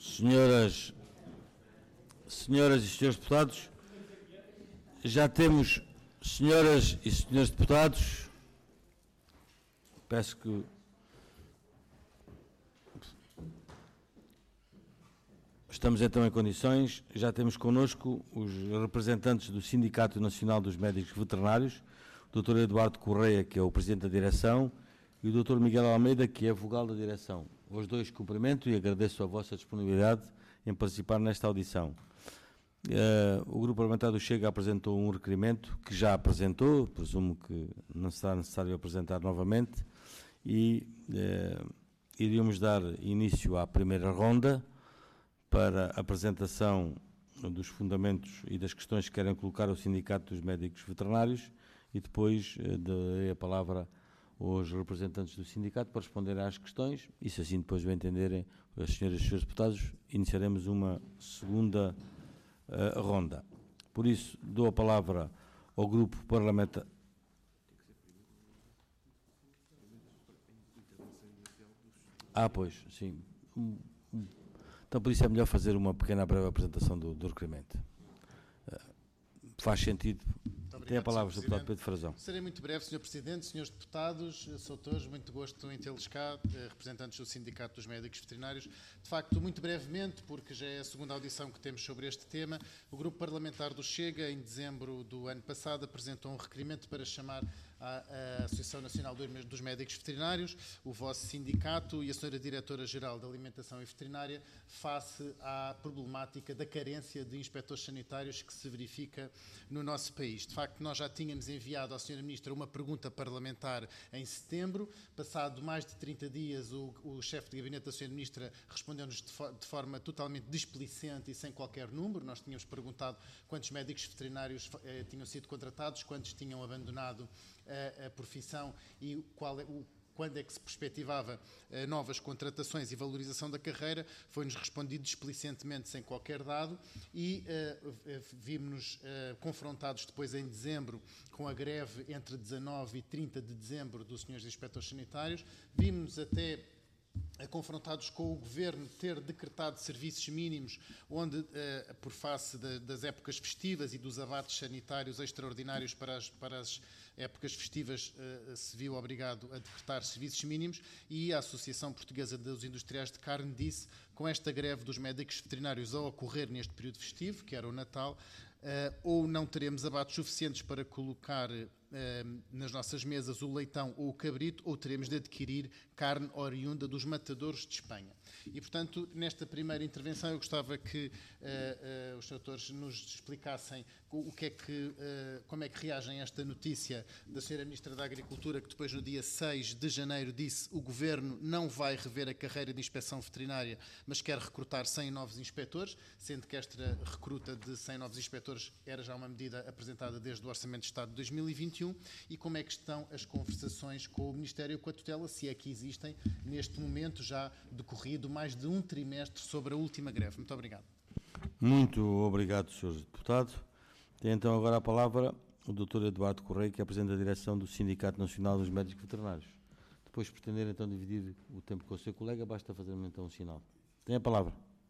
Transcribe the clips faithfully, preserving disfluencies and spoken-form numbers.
Senhoras, senhoras e senhores deputados, já temos, senhoras e senhores deputados, peço que estamos então em condições, já temos connosco os representantes do Sindicato Nacional dos Médicos Veterinários, o doutor Eduardo Correia, que é o Presidente da Direção, e o doutor Miguel Almeida, que é vogal da Direção. Os dois cumprimento e agradeço a vossa disponibilidade em participar nesta audição. Uh, o Grupo Parlamentar do Chega apresentou um requerimento, que já apresentou, presumo que não será necessário apresentar novamente, e uh, iríamos dar início à primeira ronda para a apresentação dos fundamentos e das questões que querem colocar o Sindicato dos Médicos Veterinários e depois uh, darei a palavra aos representantes do sindicato para responderem às questões e, se assim depois bem entenderem, as senhoras e os senhores deputados, iniciaremos uma segunda uh, ronda. Por isso, dou a palavra ao grupo parlamentar. Ah, pois, sim. Então, por isso é melhor fazer uma pequena breve apresentação do, do requerimento. Uh, faz sentido. Obrigado, tem a palavra, senhor senhor Deputado Pedro Frazão. Serei muito breve, senhor Presidente, senhores deputados, sou todos, muito gosto em tê-los cá, representantes do Sindicato dos Médicos Veterinários. De facto, muito brevemente, porque já é a segunda audição que temos sobre este tema, o Grupo Parlamentar do Chega, em dezembro do ano passado, apresentou um requerimento para chamar a, a Associação Nacional dos Médicos Veterinários, o vosso sindicato e a senhora Diretora-Geral da Alimentação e Veterinária, face à problemática da carência de inspectores sanitários que se verifica no nosso país. De facto, nós já tínhamos enviado à senhora Ministra uma pergunta parlamentar em setembro. Passado mais de trinta dias, o, o chefe de gabinete da senhora Ministra respondeu-nos de, fo de forma totalmente displicente e sem qualquer número. Nós tínhamos perguntado quantos médicos veterinários eh, tinham sido contratados, quantos tinham abandonado a, a profissão e qual é o quando é que se perspectivava uh, novas contratações e valorização da carreira. Foi-nos respondido displicentemente sem qualquer dado e uh, vimos-nos uh, confrontados depois em dezembro com a greve entre dezanove e trinta de dezembro dos senhores inspectores sanitários. Vimos-nos até confrontados com o Governo ter decretado serviços mínimos, onde, eh, por face de, das épocas festivas e dos abates sanitários extraordinários para as, para as épocas festivas, eh, se viu obrigado a decretar serviços mínimos, e a Associação Portuguesa dos Industriais de Carne disse, com esta greve dos médicos veterinários a ocorrer neste período festivo, que era o Natal, eh, ou não teremos abates suficientes para colocar nas nossas mesas o leitão ou o cabrito, ou teremos de adquirir carne oriunda dos matadouros de Espanha. E, portanto, nesta primeira intervenção eu gostava que uh, uh, os doutores nos explicassem o que é que, uh, como é que reagem a esta notícia da senhora Ministra da Agricultura, que depois no dia seis de janeiro disse que o Governo não vai rever a carreira de inspeção veterinária, mas quer recrutar cem novos inspectores, sendo que esta recruta de cem novos inspectores era já uma medida apresentada desde o Orçamento de Estado de dois mil e vinte e um, e como é que estão as conversações com o Ministério e com a tutela, se é que existem, neste momento já decorrido mais de um trimestre sobre a última greve. Muito obrigado. Muito obrigado, senhor Deputado. Tem então agora a palavra o doutor Eduardo Correia, que é Presidente da Direção do Sindicato Nacional dos Médicos Veterinários. Depois, pretender então dividir o tempo com o seu colega, basta fazer-me então um sinal. Tem a palavra.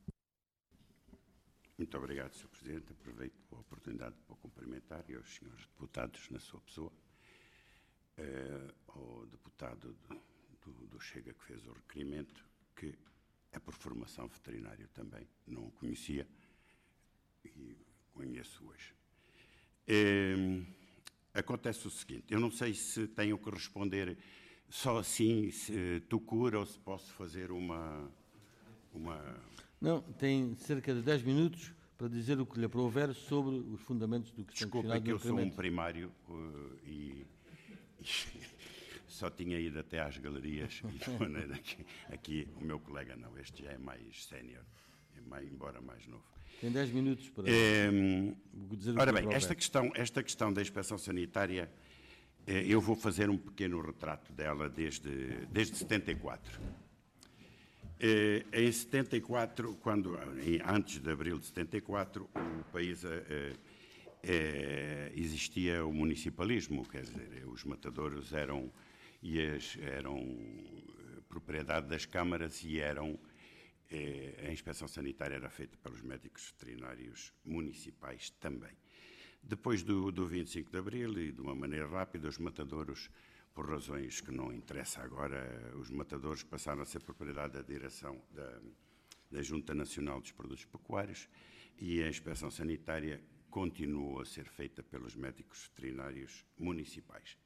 Muito obrigado, senhor Presidente. Aproveito a oportunidade para cumprimentar e aos senhores deputados, na sua pessoa, eh, ao deputado do, do, do Chega que fez o requerimento, que é por formação veterinário também, não o conhecia e conheço hoje. Eh, acontece o seguinte, eu não sei se tenho que responder só assim, se tu cura, ou se posso fazer uma... uma... Não, tem cerca de dez minutos para dizer o que lhe aprouver sobre os fundamentos do que está Desculpa, é que eu sou um primário uh, e, e só tinha ido até às galerias, e de maneira que aqui o meu colega não, este já é mais sénior, é mais, embora mais novo. Tem dez minutos para é, dizer o ora que bem, esta questão, esta questão da inspeção sanitária, eh, eu vou fazer um pequeno retrato dela desde, desde setenta e quatro. Eh, em setenta e quatro, quando, em, antes de abril de setenta e quatro, o país eh, eh, existia o municipalismo, quer dizer, os matadouros eram, e as, eram propriedade das câmaras e eram a inspeção sanitária era feita pelos médicos veterinários municipais também. Depois do, do vinte e cinco de Abril e de uma maneira rápida, os matadouros, por razões que não interessa agora, os matadouros passaram a ser propriedade da direção da, da Junta Nacional dos Produtos Pecuários e a inspeção sanitária continuou a ser feita pelos médicos veterinários municipais.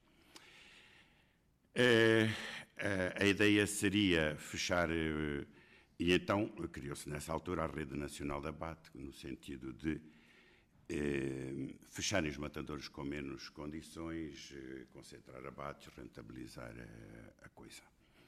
A, a, a ideia seria fechar, e então criou-se nessa altura a Rede Nacional de Abate, no sentido de eh, fecharem os matadouros com menos condições, eh, concentrar abates, rentabilizar a, a coisa.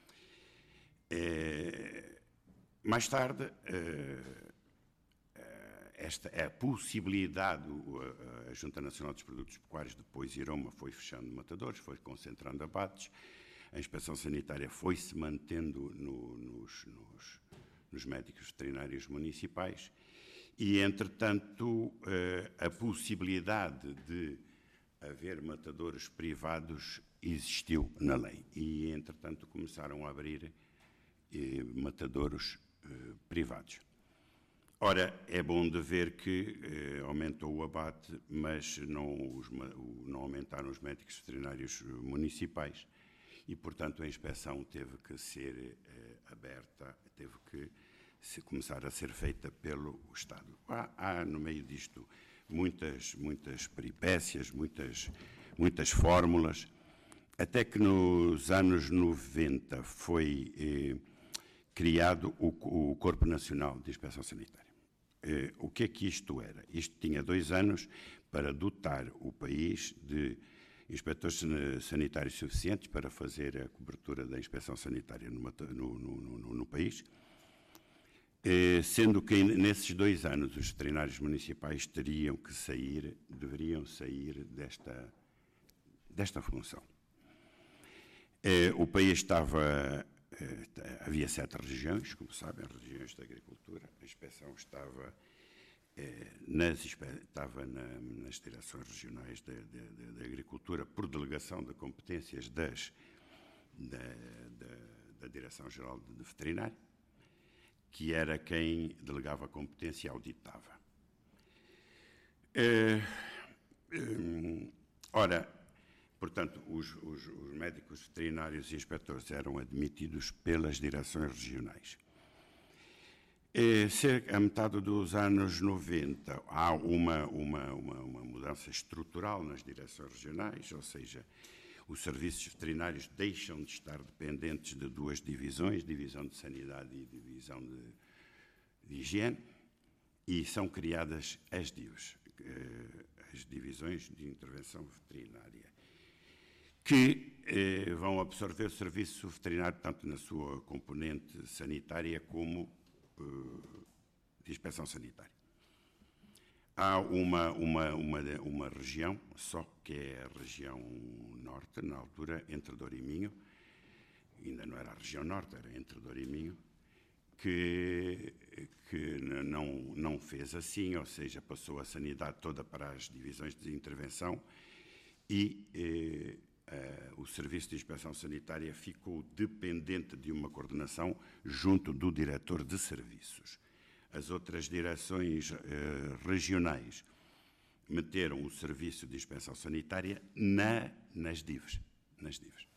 Eh, mais tarde, eh, esta é a possibilidade, a Junta Nacional dos Produtos Pecuários depois Iroma foi fechando matadores, foi concentrando abates, a inspeção sanitária foi-se mantendo no, nos, nos, nos médicos veterinários municipais e, entretanto, a possibilidade de haver matadores privados existiu na lei e, entretanto, começaram a abrir eh, matadouros eh, privados. Ora, é bom de ver que eh, aumentou o abate, mas não, os, não aumentaram os médicos veterinários municipais e, portanto, a inspeção teve que ser eh, aberta, teve que se, começar a ser feita pelo Estado. Há, há no meio disto muitas, muitas peripécias, muitas, muitas fórmulas, até que nos anos noventa foi eh, criado o, o Corpo Nacional de Inspeção Sanitária. Eh, o que é que isto era? Isto tinha dois anos para dotar o país de inspectores sanitários suficientes para fazer a cobertura da inspeção sanitária no, no, no, no, no país, eh, sendo que nesses dois anos os veterinários municipais teriam que sair, deveriam sair desta, desta função. Eh, o país estava... Havia sete regiões, como sabem, regiões da agricultura. A inspeção estava, eh, nas, estava na, nas direções regionais da, da, da agricultura por delegação de competências das, da, da, da Direção-Geral de, de Veterinário, que era quem delegava a competência e auditava. Eh, eh, ora, portanto, os, os, os médicos veterinários e inspectores eram admitidos pelas direções regionais. E, cerca, a metade dos anos noventa há uma, uma, uma, uma mudança estrutural nas direções regionais, ou seja, os serviços veterinários deixam de estar dependentes de duas divisões, divisão de sanidade e divisão de, de higiene, e são criadas as D I Vs, as divisões de intervenção veterinária, que eh, vão absorver o serviço veterinário tanto na sua componente sanitária como eh, de inspeção sanitária. Há uma, uma, uma, uma região só, que é a região norte, na altura, entre Douro e Minho, ainda não era a região norte, era entre Douro e Minho, que, que não, não fez assim, ou seja, passou a sanidade toda para as divisões de intervenção e eh, Uh, o Serviço de Inspeção Sanitária ficou dependente de uma coordenação junto do diretor de serviços. As outras direções uh, regionais meteram o Serviço de Inspeção Sanitária na, nas D I Vs. Nas D I Vs.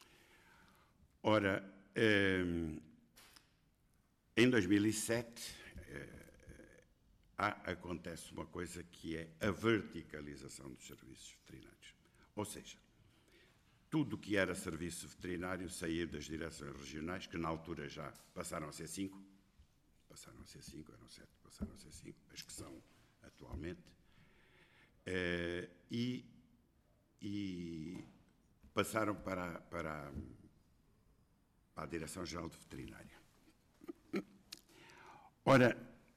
Ora, um, em dois mil e sete uh, há, acontece uma coisa que é a verticalização dos serviços veterinários. Ou seja, tudo o que era serviço veterinário saía das direções regionais, que na altura já passaram a ser cinco, passaram a ser cinco, eram sete, passaram a ser cinco, as que são atualmente, eh, e, e passaram para, para, para a Direção-Geral de Veterinária. Ora,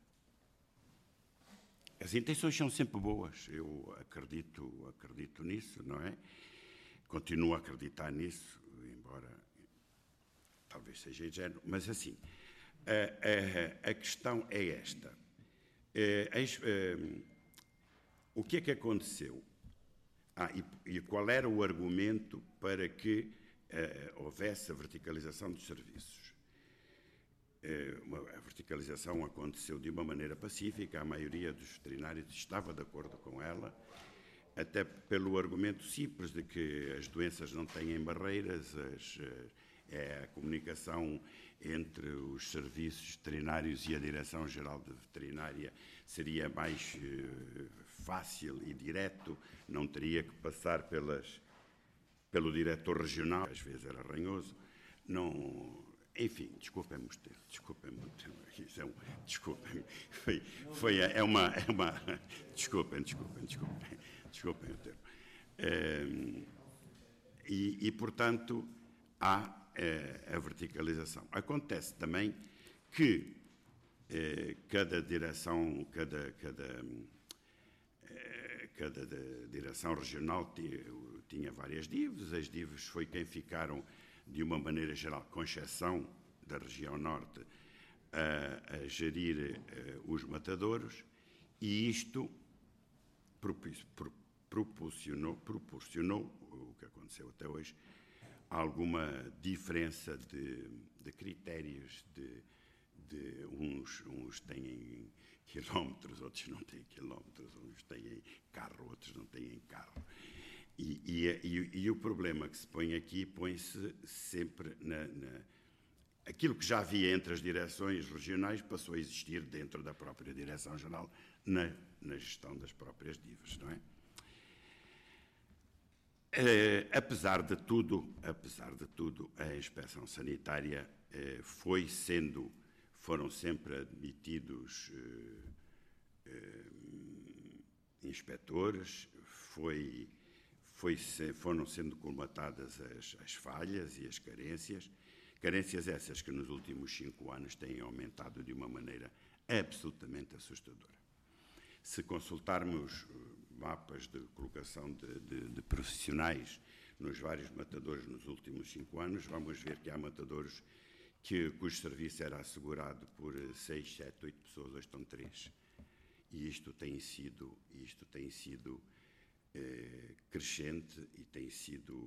as intenções são sempre boas, eu acredito, acredito nisso, não é? Continuo a acreditar nisso, embora talvez seja ingênuo, mas assim, a, a, a questão é esta. A, a, o que é que aconteceu? Ah, e, e qual era o argumento para que a, houvesse a verticalização dos serviços? a verticalização aconteceu de uma maneira pacífica, a maioria dos veterinários estava de acordo com ela, até pelo argumento simples de que as doenças não têm barreiras, as, é a comunicação entre os serviços veterinários e a Direção-Geral de Veterinária seria mais uh, fácil e direto, não teria que passar pelas, pelo diretor regional, às vezes era ranhoso, não... Enfim, desculpem-me os termos, desculpem-me o termo, isso é um, desculpem-me, foi, foi, é uma, é uma, desculpem, desculpem, desculpem, desculpem o termo. É, e, e, portanto, há é, a verticalização. Acontece também que é, cada direção, cada, cada, é, cada direção regional tinha, tinha várias D I Vs, as D I Vs foi quem ficaram de uma maneira geral, com exceção da região norte, a, a gerir a, os matadouros, e isto proporcionou, proporcionou, o que aconteceu até hoje, alguma diferença de, de critérios, de, de uns, uns têm quilómetros, outros não têm quilómetros, uns têm carro, outros não têm carro. E, e, e, e o problema que se põe aqui põe-se sempre na, na... Aquilo que já havia entre as direções regionais passou a existir dentro da própria Direção-Geral na, na gestão das próprias D I Vs, não é? É, apesar de tudo, apesar de tudo, a inspeção sanitária é, foi sendo, foram sempre admitidos é, é, inspectores, foi... Foi, foram sendo colmatadas as, as falhas e as carências, carências essas que nos últimos cinco anos têm aumentado de uma maneira absolutamente assustadora. Se consultarmos mapas de colocação de, de, de profissionais nos vários matadouros nos últimos cinco anos, vamos ver que há matadouros que, cujo serviço era assegurado por seis, sete, oito pessoas, hoje estão três. E isto tem sido, isto tem sido É, crescente e tem sido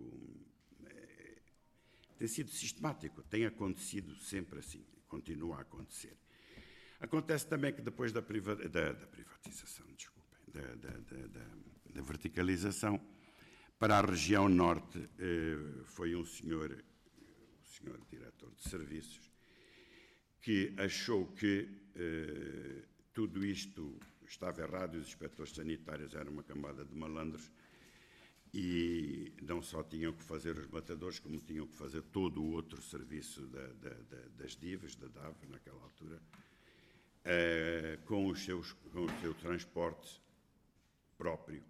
é, tem sido sistemático, tem acontecido sempre assim, continua a acontecer. Acontece também que depois da, priva da, da privatização, desculpem, da, da, da, da, da verticalização, para a região norte eh, foi um senhor, o senhor diretor de serviços, que achou que eh, tudo isto estava errado e os inspectores sanitários eram uma camada de malandros e não só tinham que fazer os matadores, como tinham que fazer todo o outro serviço da, da, da, das D I Vs, da D A V, naquela altura, eh, com, os seus, com o seu transporte próprio,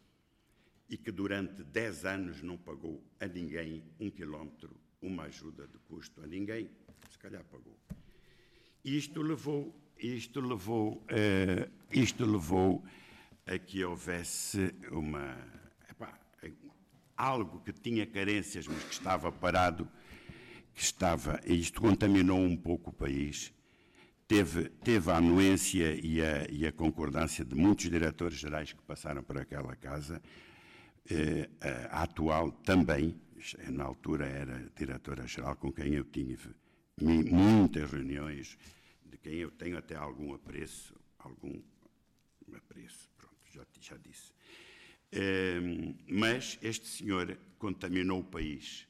e que durante dez anos não pagou a ninguém um quilómetro, uma ajuda de custo a ninguém, se calhar pagou. Isto levou, isto levou, eh, isto levou a que houvesse uma, epá, algo que tinha carências, mas que estava parado, que estava, e isto contaminou um pouco o país, teve, teve a anuência e a, e a concordância de muitos diretores gerais que passaram por aquela casa, eh, a atual também, na altura era diretora-geral com quem eu tive muitas reuniões, de quem eu tenho até algum apreço, algum apreço, pronto, já, já disse. É, mas este senhor contaminou o país.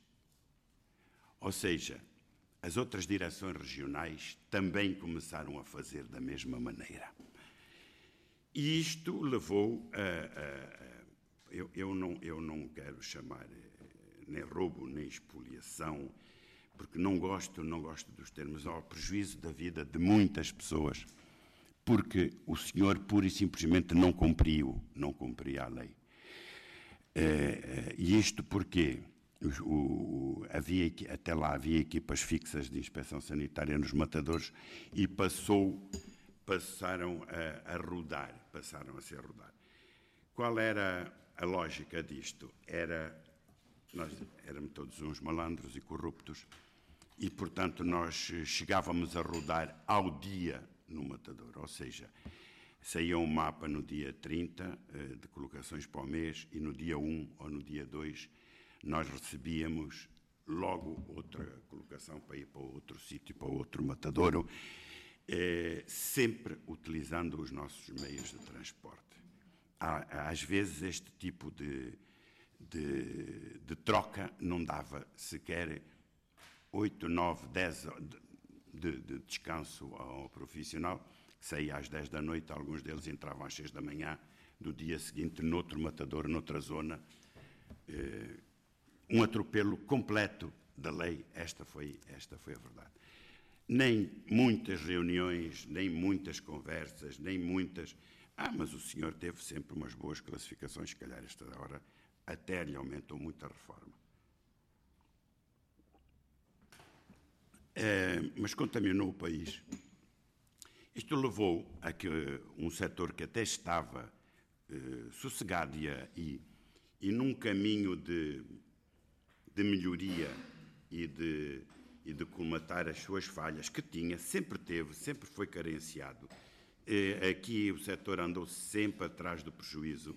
Ou seja, as outras direções regionais também começaram a fazer da mesma maneira. E isto levou a... a, a eu, eu, não, eu não quero chamar nem roubo, nem expoliação, porque não gosto, não gosto dos termos, ao prejuízo da vida de muitas pessoas, porque o senhor pura e simplesmente não cumpriu, não cumpria a lei. É, e isto porque o, o, havia, até lá havia equipas fixas de inspeção sanitária nos matadores e passou, passaram a, a rodar, passaram a ser rodar. Qual era a lógica disto? Era, nós éramos todos uns malandros e corruptos, e, portanto, nós chegávamos a rodar ao dia no matador, ou seja, saía um mapa no dia trinta de colocações para o mês e no dia um ou no dia dois nós recebíamos logo outra colocação para ir para outro sítio, para outro matadouro, eh, sempre utilizando os nossos meios de transporte. Há, às vezes este tipo de, de, de troca não dava sequer oito, nove, dez de, de descanso ao profissional, que saía às dez da noite, alguns deles entravam às seis da manhã do dia seguinte, noutro matador, noutra zona. Eh, um atropelo completo da lei, esta foi, esta foi a verdade. Nem muitas reuniões, nem muitas conversas, nem muitas... Ah, mas o senhor teve sempre umas boas classificações, se calhar esta hora até lhe aumentou muito a reforma. É, mas contaminou o país. Isto levou a que um setor que até estava eh, sossegado e, e num caminho de, de melhoria e de, e de colmatar as suas falhas, que tinha, sempre teve, sempre foi carenciado. Eh, aqui o setor andou sempre atrás do prejuízo.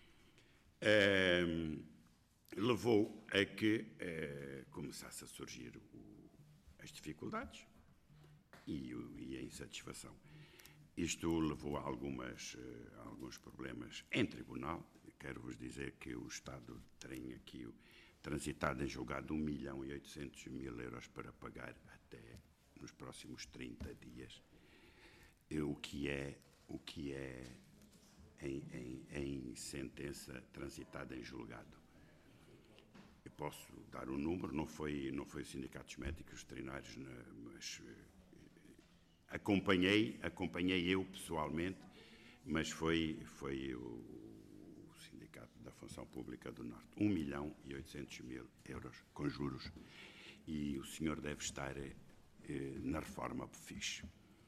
Eh, levou a que eh, começasse a surgir o, as dificuldades e, e a insatisfação. Isto levou a, algumas, a alguns problemas em tribunal. Quero-vos dizer que o Estado tem aqui transitado em julgado um milhão e oitocentos mil euros para pagar até nos próximos trinta dias, o que é, o que é em, em, em sentença transitada em julgado. Eu posso dar um número, não foi, não foi o Sindicato dos Médicos Veterinários, mas acompanhei, acompanhei eu pessoalmente, mas foi, foi o, o Sindicato da Função Pública do Norte. um milhão e oitocentos mil euros com juros. E o senhor deve estar eh, na reforma fixe.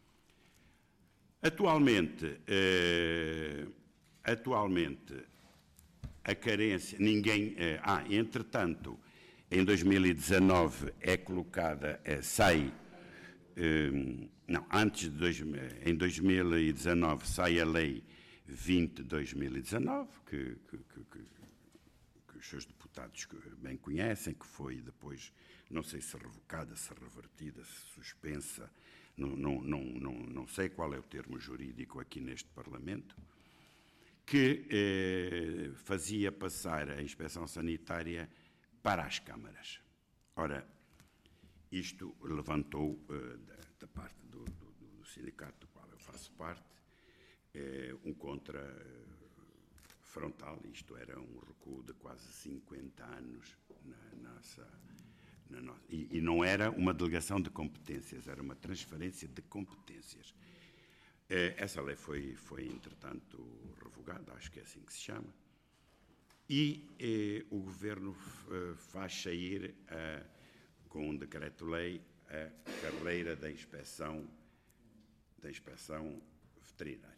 Atualmente, eh, atualmente, a carência, ninguém... Eh, ah, entretanto, em dois mil e dezanove é colocada, eh, sai... Eh, não, antes de... Dois, em dois mil e dezanove sai a Lei vinte de dois mil e dezanove, que, que, que, que os seus deputados bem conhecem, que foi depois, não sei se revocada, se revertida, se suspensa, não, não, não, não, não sei qual é o termo jurídico aqui neste Parlamento, que eh, fazia passar a inspeção sanitária para as câmaras. Ora, isto levantou, eh, da, da parte do, do, do sindicato do qual eu faço parte, eh, um contra eh, frontal. Isto era um recuo de quase cinquenta anos na nossa... Na nossa e, e não era uma delegação de competências, era uma transferência de competências. Essa lei foi, foi, entretanto, revogada, acho que é assim que se chama, e eh, o Governo eh, faz sair, eh, com um decreto-lei, a carreira da inspeção, da inspeção veterinária.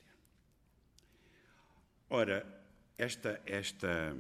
Ora, esta, esta,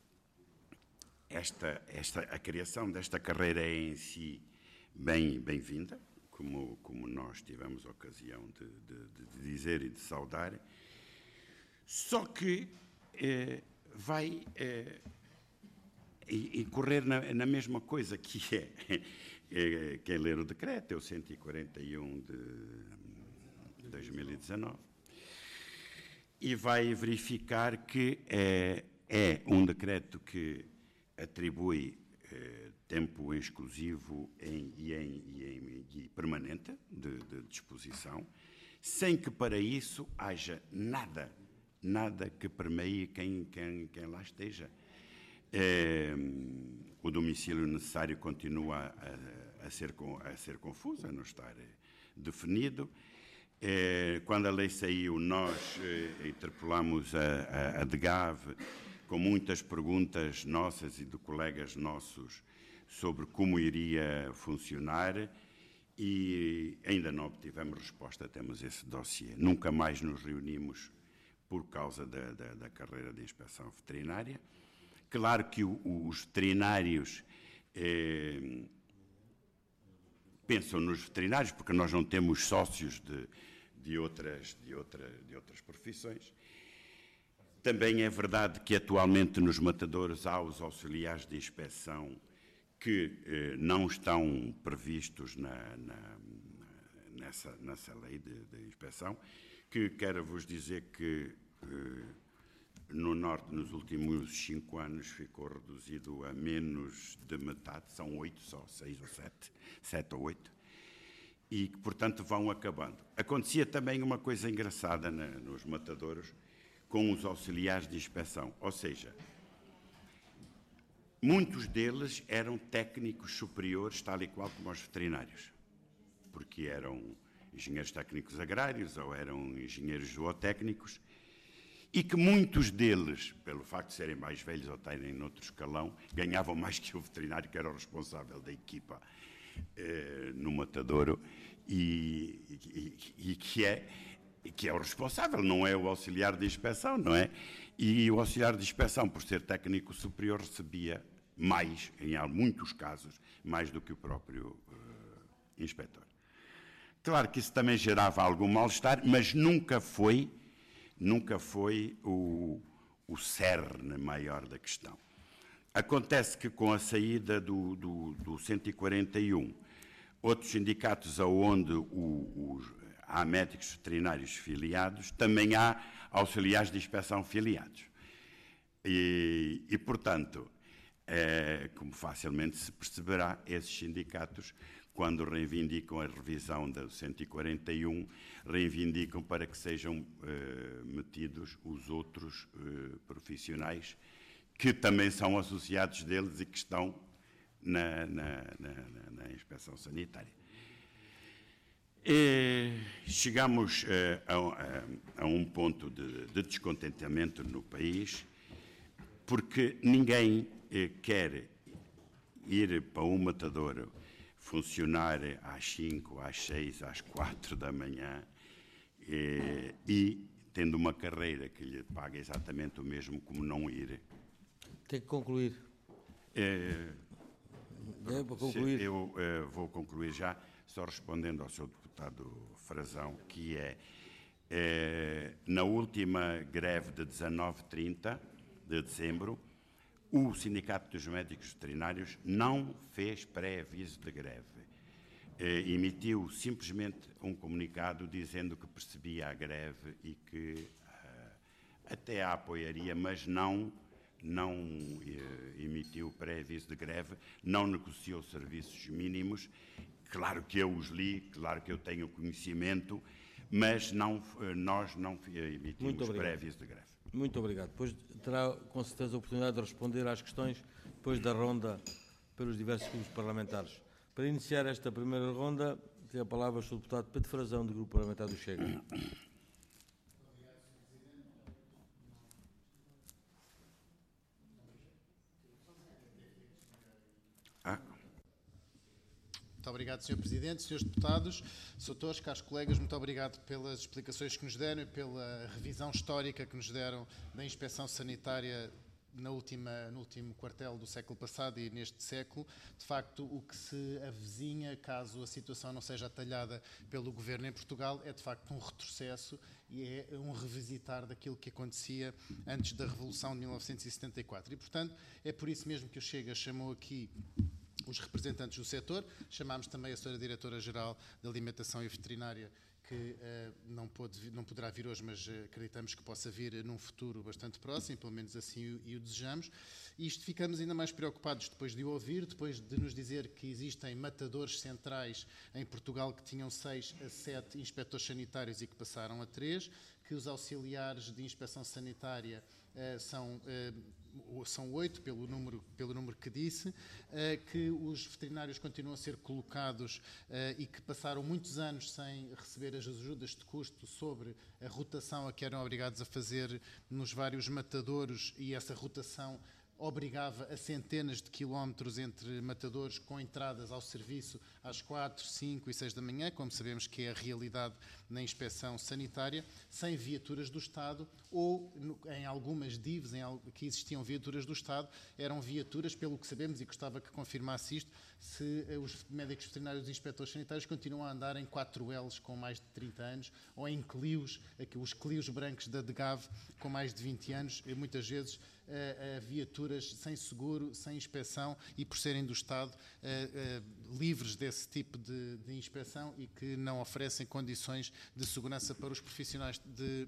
esta, esta, a criação desta carreira é em si bem, bem-vinda, Como, como nós tivemos a ocasião de, de, de dizer e de saudar, só que eh, vai eh, incorrer na, na mesma coisa que é, é quem ler o decreto, é o cento e quarenta e um de dois mil e dezanove, e vai verificar que é, é um decreto que atribui eh, tempo exclusivo em, e, em, e, em, e permanente de, de disposição, sem que para isso haja nada, nada que permeie quem, quem, quem lá esteja. É, o domicílio necessário continua a, a, ser, a ser confuso, a não estar definido. É, quando a lei saiu, nós é, interpelamos a, a, a D G A V com muitas perguntas nossas e de colegas nossos sobre como iria funcionar, e ainda não obtivemos resposta, temos esse dossiê. Nunca mais nos reunimos por causa da, da, da carreira de inspeção veterinária. Claro que o, os veterinários eh, pensam nos veterinários, porque nós não temos sócios de, de, outras, de, outra, de outras profissões. Também é verdade que atualmente nos matadouros há os auxiliares de inspeção que eh, não estão previstos na, na, nessa, nessa lei de, de inspeção, que quero vos dizer que eh, no Norte, nos últimos cinco anos, ficou reduzido a menos de metade, são oito só, seis ou sete, sete ou oito, e que, portanto, vão acabando. Acontecia também uma coisa engraçada na, nos matadouros com os auxiliares de inspeção, ou seja, muitos deles eram técnicos superiores, tal e qual como os veterinários, porque eram engenheiros técnicos agrários ou eram engenheiros zootécnicos, e que muitos deles, pelo facto de serem mais velhos ou terem outro escalão, ganhavam mais que o veterinário, que era o responsável da equipa eh, no matadouro, e, e, e que, é, que é o responsável, não é o auxiliar de inspeção, não é? E o auxiliar de inspeção, por ser técnico superior, recebia mais, em muitos casos, mais do que o próprio uh, inspetor. Claro que isso também gerava algum mal-estar, mas nunca foi, nunca foi o, o cerne maior da questão. Acontece que com a saída do, do, do cento e quarenta e um, outros sindicatos onde o, os, há médicos veterinários filiados, também há auxiliares de inspeção filiados. E, e portanto, é, como facilmente se perceberá, esses sindicatos, quando reivindicam a revisão do cento e quarenta e um, reivindicam para que sejam eh, metidos os outros eh, profissionais que também são associados deles e que estão na, na, na, na inspeção sanitária. E chegamos eh, a, a, a um ponto de, de descontentamento no país, porque ninguém eh, quer ir para um matadouro funcionar às cinco, às seis, às quatro da manhã eh, e tendo uma carreira que lhe paga exatamente o mesmo como não ir. Tem que concluir. Eh, é para concluir. Eu eh, vou concluir já, só respondendo ao seu deputado Frazão, que é, eh, na última greve de dezanove a trinta de dezembro, o Sindicato dos Médicos Veterinários não fez pré-aviso de greve. Eh, emitiu simplesmente um comunicado dizendo que percebia a greve e que eh, até a apoiaria, mas não, não eh, emitiu pré-aviso de greve, não negociou serviços mínimos. Claro que eu os li, claro que eu tenho conhecimento, mas não, nós não emitimos pré-aviso de greve. Muito obrigado. Depois terá com certeza a oportunidade de responder às questões depois da ronda pelos diversos grupos parlamentares. Para iniciar esta primeira ronda, tem a palavra o senhor deputado Pedro Frazão, do Grupo Parlamentar do Chega. Ah. Muito obrigado, senhor Presidente, senhores deputados, doutores, caros colegas, muito obrigado pelas explicações que nos deram e pela revisão histórica que nos deram da inspeção sanitária na última, no último quartel do século passado e neste século. De facto, o que se avizinha, caso a situação não seja atalhada pelo Governo em Portugal, é de facto um retrocesso e é um revisitar daquilo que acontecia antes da Revolução de mil novecentos e setenta e quatro. E, portanto, é por isso mesmo que o Chega chamou aqui os representantes do setor, chamámos também a senhora Diretora-Geral de Alimentação e Veterinária, que uh, não, pode, não poderá vir hoje, mas uh, acreditamos que possa vir num futuro bastante próximo, pelo menos assim o, e o desejamos. E isto ficamos ainda mais preocupados depois de o ouvir, depois de nos dizer que existem matadores centrais em Portugal que tinham seis a sete inspectores sanitários e que passaram a três, que os auxiliares de inspeção sanitária uh, são... Uh, são oito, pelo número, pelo número que disse, uh, que os veterinários continuam a ser colocados uh, e que passaram muitos anos sem receber as ajudas de custo sobre a rotação a que eram obrigados a fazer nos vários matadouros, e essa rotação obrigava a centenas de quilómetros entre matadores com entradas ao serviço às quatro, cinco e seis da manhã, como sabemos que é a realidade na inspeção sanitária, sem viaturas do Estado, ou no, em algumas D I Vs em, que existiam viaturas do Estado, eram viaturas, pelo que sabemos, e gostava que confirmasse isto, se os médicos veterinários e inspectores sanitários continuam a andar em quatro L's com mais de trinta anos, ou em Clios, aqui, os Clios brancos da D G A V com mais de vinte anos, e muitas vezes a, a viaturas sem seguro, sem inspeção e por serem do Estado a, a, livres desse tipo de, de inspeção e que não oferecem condições de segurança para os profissionais de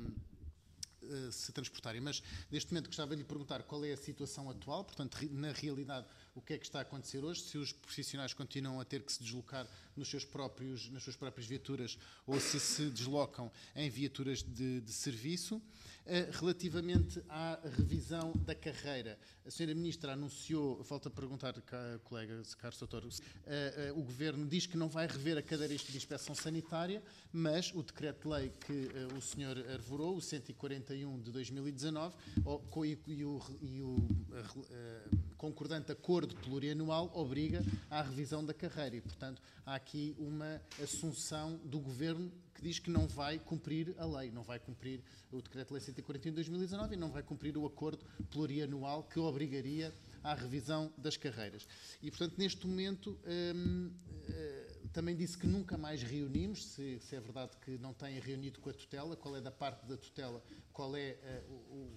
um, se transportarem. Mas, neste momento, gostava de lhe perguntar qual é a situação atual, portanto, na realidade, o que é que está a acontecer hoje, se os profissionais continuam a ter que se deslocar nos seus próprios, nas suas próprias viaturas ou se se deslocam em viaturas de, de serviço. Uh, relativamente à revisão da carreira, a senhora Ministra anunciou, falta perguntar, cá, colega Carlos Doutor, uh, uh, o Governo diz que não vai rever a cadeira de inspeção sanitária, mas o decreto-lei que uh, o senhor arvorou, o cento e quarenta e um de dois mil e dezanove, oh, com, e, e o, e o uh, uh, concordante acordo plurianual obriga à revisão da carreira e, portanto, há aqui uma assunção do Governo que diz que não vai cumprir a lei, não vai cumprir o Decreto-Lei cento e quarenta e um de dois mil e dezanove e não vai cumprir o acordo plurianual que obrigaria à revisão das carreiras. E, portanto, neste momento, hum, hum, também disse que nunca mais reunimos, se, se é verdade que não tem reunido com a tutela, qual é da parte da tutela, qual é uh, o,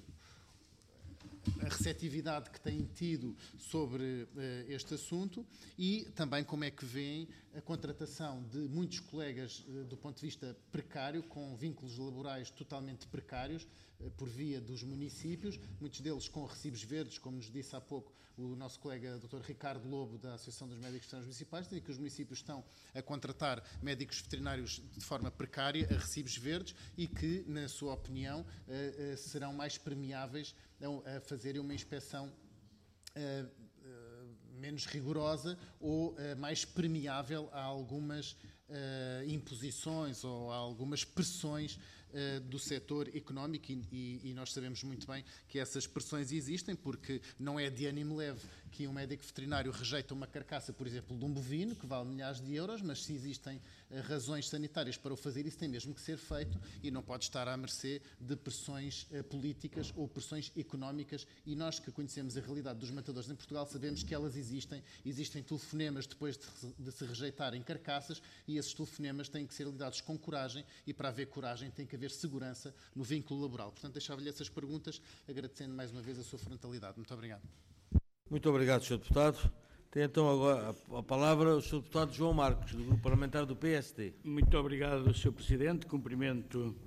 a receptividade que têm tido sobre uh, este assunto e também como é que veem a contratação de muitos colegas uh, do ponto de vista precário, com vínculos laborais totalmente precários, uh, por via dos municípios, muitos deles com recibos verdes, como nos disse há pouco o nosso colega doutor Ricardo Lobo, da Associação dos Médicos Veterinários Municipais, e que os municípios estão a contratar médicos veterinários de forma precária, a recibos verdes, e que, na sua opinião, uh, uh, serão mais permeáveis a fazerem uma inspeção uh, uh, menos rigorosa ou uh, mais permeável a algumas uh, imposições ou a algumas pressões uh, do setor económico e, e, e nós sabemos muito bem que essas pressões existem porque não é de ânimo leve que um médico veterinário rejeita uma carcaça, por exemplo, de um bovino, que vale milhares de euros, mas se existem uh, razões sanitárias para o fazer, isso tem mesmo que ser feito e não pode estar à mercê de pressões uh, políticas ou pressões económicas e nós que conhecemos a realidade dos matadores em Portugal sabemos que elas existem, existem telefonemas depois de, de se rejeitarem carcaças e esses telefonemas têm que ser lidados com coragem e para haver coragem tem que haver segurança no vínculo laboral. Portanto, deixava-lhe essas perguntas, agradecendo mais uma vez a sua frontalidade. Muito obrigado. Muito obrigado, senhor Deputado. Tem então agora a palavra o senhor Deputado João Marcos, do Grupo Parlamentar do P S D. Muito obrigado, senhor Presidente. Cumprimento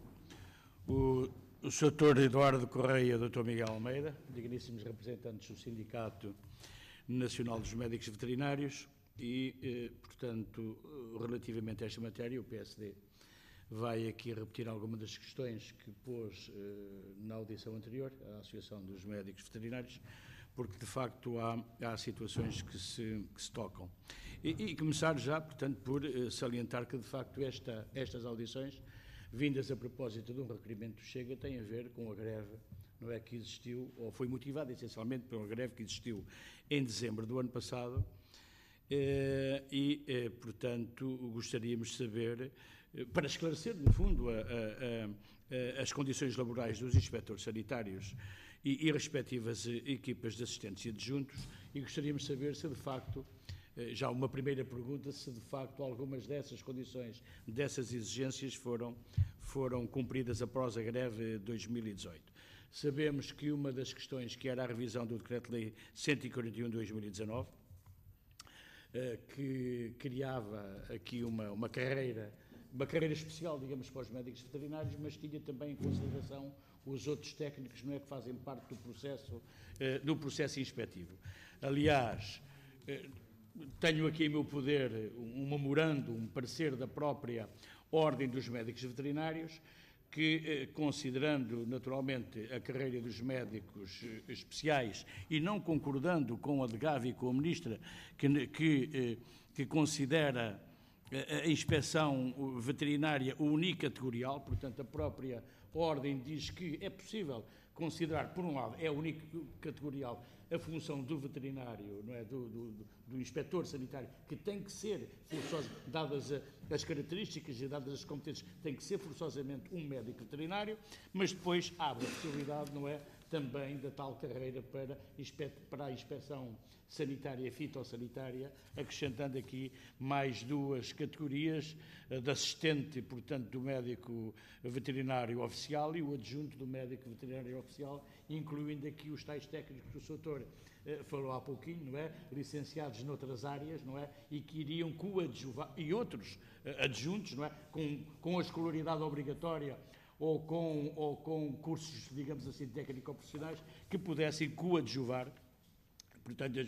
o, o senhor doutor Eduardo Correia e o doutor Miguel Almeida, digníssimos representantes do Sindicato Nacional dos Médicos Veterinários e, eh, portanto, relativamente a esta matéria, o P S D vai aqui repetir algumas das questões que pôs eh, na audição anterior, à Associação dos Médicos Veterinários, porque, de facto, há, há situações que se, que se tocam. E, e começar já, portanto, por eh, salientar que, de facto, esta, estas audições, vindas a propósito de um requerimento do Chega, têm a ver com a greve, não é, que existiu, ou foi motivada essencialmente pela greve que existiu em dezembro do ano passado, eh, e, eh, portanto, gostaríamos de saber, eh, para esclarecer, no fundo, a, a, a, as condições laborais dos inspectores sanitários e, e respectivas equipas de assistentes e adjuntos, e gostaríamos de saber se, de facto, já uma primeira pergunta, se de facto algumas dessas condições, dessas exigências foram, foram cumpridas após a greve de dois mil e dezoito. Sabemos que uma das questões, que era a revisão do Decreto-Lei cento e quarenta e um de dois mil e dezanove, que criava aqui uma, uma carreira, uma carreira especial, digamos, para os médicos veterinários, mas tinha também em consideração os outros técnicos, não é, que fazem parte do processo, do processo inspectivo. Aliás, tenho aqui em meu poder um memorando, um parecer da própria Ordem dos Médicos Veterinários, que, considerando naturalmente a carreira dos médicos especiais e não concordando com a D G A V e com a Ministra, que, que, que considera a inspeção veterinária unicategorial, portanto a própria Ordem diz que é possível considerar, por um lado, é único categorial a função do veterinário, não é, do, do, do inspetor sanitário, que tem que ser forçoso, dadas a, as características e dadas as competências, tem que ser forçosamente um médico veterinário, mas depois abre a possibilidade, não é, também da tal carreira para, para a inspeção sanitária e fitossanitária, acrescentando aqui mais duas categorias, de assistente, portanto, do médico veterinário oficial e o adjunto do médico veterinário oficial, incluindo aqui os tais técnicos que o doutor eh, falou há pouquinho, não é? Licenciados noutras áreas, não é? E que iriam coadjuvar, e outros eh, adjuntos, não é? Com, com a escolaridade obrigatória ou com, ou com cursos, digamos assim, técnico-profissionais, que pudessem coadjuvar, portanto,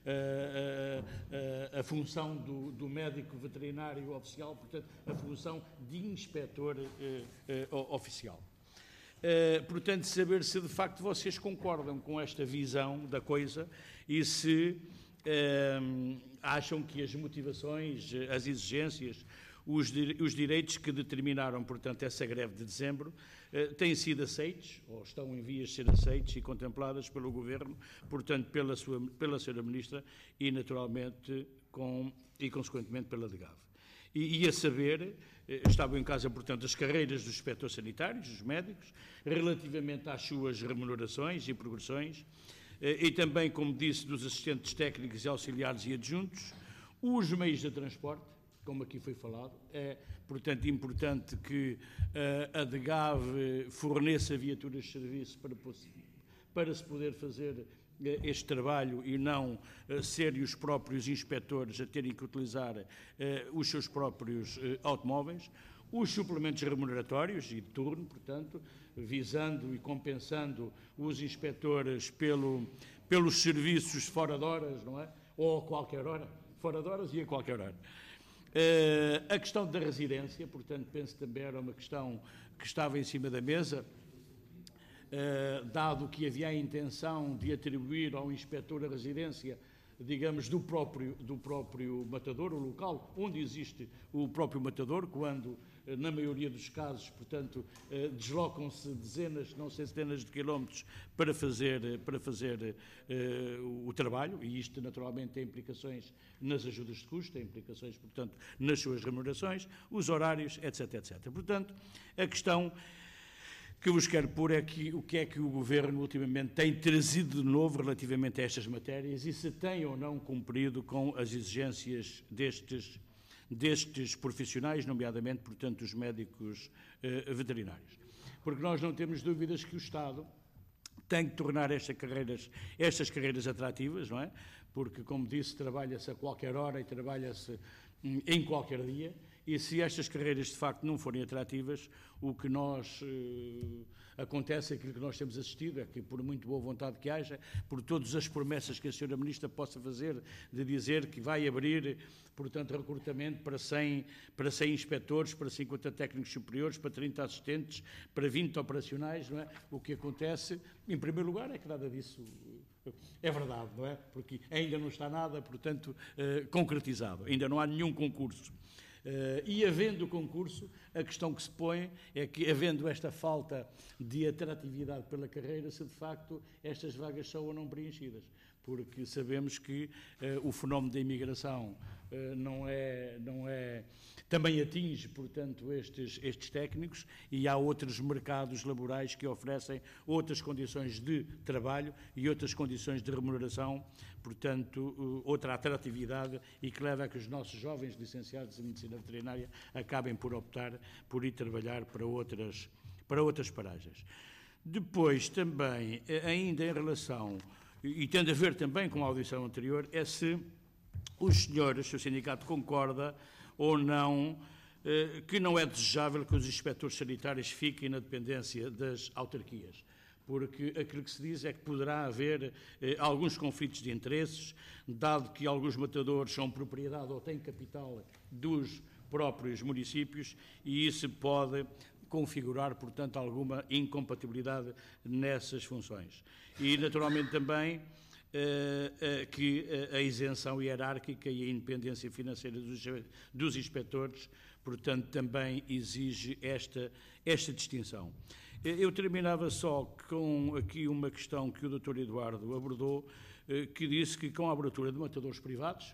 a, a, a, a função do, do médico veterinário oficial, portanto, a função de inspetor eh, eh, oficial. Uh, portanto, saber se de facto vocês concordam com esta visão da coisa e se uh, acham que as motivações, as exigências, os, os direitos que determinaram, portanto, essa greve de dezembro, uh, têm sido aceitos, ou estão em vias de ser aceitos e contempladas pelo Governo, portanto, pela, sua, pela senhora Ministra e, naturalmente, com, e consequentemente pela D G A V. E, e a saber, estavam em casa, portanto, as carreiras dos inspectores sanitários, dos médicos, relativamente às suas remunerações e progressões, e também, como disse, dos assistentes técnicos e auxiliares e adjuntos, os meios de transporte, como aqui foi falado. É, portanto, importante que uh, a D G A V forneça viaturas de serviço para, para se poder fazer este trabalho e não uh, serem os próprios inspectores a terem que utilizar uh, os seus próprios uh, automóveis, os suplementos remuneratórios e de turno, portanto, visando e compensando os inspectores pelo, pelos serviços fora de horas, não é? Ou a qualquer hora, fora de horas e a qualquer hora. Uh, a questão da residência, portanto, penso também era uma questão que estava em cima da mesa, Uh, dado que havia a intenção de atribuir ao inspetor a residência, digamos, do próprio, do próprio matador, o local onde existe o próprio matador, quando, uh, na maioria dos casos, portanto, uh, deslocam-se dezenas, não sei, centenas de quilómetros para fazer, para fazer uh, o trabalho, e isto naturalmente tem implicações nas ajudas de custo, tem implicações, portanto, nas suas remunerações, os horários, etc, etcétera. Portanto, a questão que vos quero pôr é que, o que é que o Governo ultimamente tem trazido de novo relativamente a estas matérias e se tem ou não cumprido com as exigências destes, destes profissionais, nomeadamente, portanto, os médicos eh, veterinários. Porque nós não temos dúvidas que o Estado tem que tornar estas carreiras, estas carreiras atrativas, não é? Porque, como disse, trabalha-se a qualquer hora e trabalha-se hum, em qualquer dia. E se estas carreiras, de facto, não forem atrativas, o que nós eh, acontece, aquilo que nós temos assistido, é que, por muito boa vontade que haja, por todas as promessas que a senhora Ministra possa fazer, de dizer que vai abrir, portanto, recrutamento para cem, para cem inspectores, para cinquenta técnicos superiores, para trinta assistentes, para vinte operacionais, não é? O que acontece, em primeiro lugar, é que nada disso é verdade, não é? Porque ainda não está nada, portanto, eh, concretizado, ainda não há nenhum concurso. Uh, e havendo o concurso, a questão que se põe é que, havendo esta falta de atratividade pela carreira, se de facto estas vagas são ou não preenchidas. Porque sabemos que uh, o fenómeno da imigração uh, não é, não é, também atinge, portanto, estes, estes técnicos, e há outros mercados laborais que oferecem outras condições de trabalho e outras condições de remuneração, portanto, uh, outra atratividade, e que leva a que os nossos jovens licenciados em Medicina Veterinária acabem por optar por ir trabalhar para outras, para outras paragens. Depois, também, ainda em relação, e tendo a ver também com a audição anterior, é se os senhores, se o sindicato concorda ou não, eh, que não é desejável que os inspectores sanitários fiquem na dependência das autarquias. Porque aquilo que se diz é que poderá haver eh, alguns conflitos de interesses, dado que alguns matadores são propriedade ou têm capital dos próprios municípios, e isso pode configurar, portanto, alguma incompatibilidade nessas funções. E, naturalmente, também eh, eh, que a isenção hierárquica e a independência financeira dos, dos inspectores, portanto, também exige esta, esta distinção. Eu terminava só com aqui uma questão que o doutor Eduardo abordou, que disse que com a abertura de matadores privados,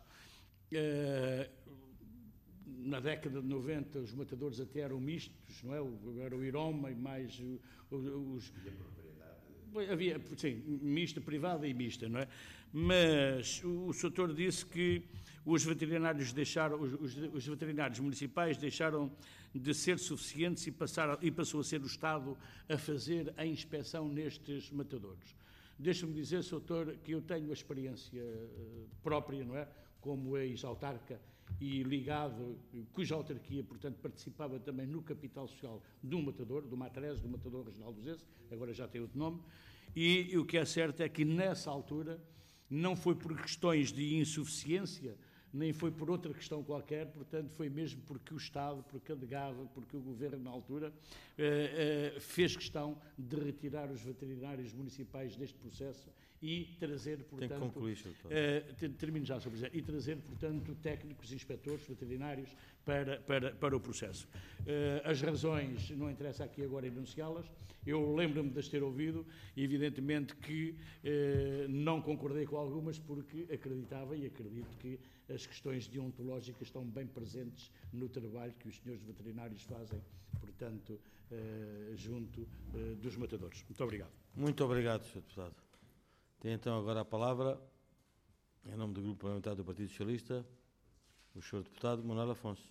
na década de noventa os matadores até eram mistos, não é? Era o Iroma e mais os... Havia, sim, mista, privada e mista, não é? Mas o, o doutor disse que os veterinários deixaram, os, os, os veterinários municipais deixaram de ser suficientes e, passaram, e passou a ser o Estado a fazer a inspeção nestes matadouros. Deixa-me dizer, doutor, que eu tenho a experiência própria, não é? Como ex-autarca e ligado, cuja autarquia, portanto, participava também no capital social do matador, do Matrese, do matador regional do Zese, agora já tem outro nome, e, e o que é certo é que nessa altura não foi por questões de insuficiência, nem foi por outra questão qualquer, portanto, foi mesmo porque o Estado, porque a DGAV, porque o Governo na altura eh, eh, fez questão de retirar os veterinários municipais deste processo e trazer, portanto... Tem que concluir, doutor. Eh, termino já, senhor Presidente. E trazer, portanto, técnicos, inspectores, veterinários para, para, para o processo. Eh, as razões, não interessa aqui agora enunciá-las, eu lembro-me de as ter ouvido, e evidentemente que eh, não concordei com algumas, porque acreditava e acredito que as questões deontológicas estão bem presentes no trabalho que os senhores veterinários fazem, portanto, eh, junto eh, dos matadores. Muito obrigado. Muito obrigado, senhor Deputado. Tem então agora a palavra, em nome do Grupo Parlamentar do Partido Socialista, o senhor Deputado Manuel Afonso.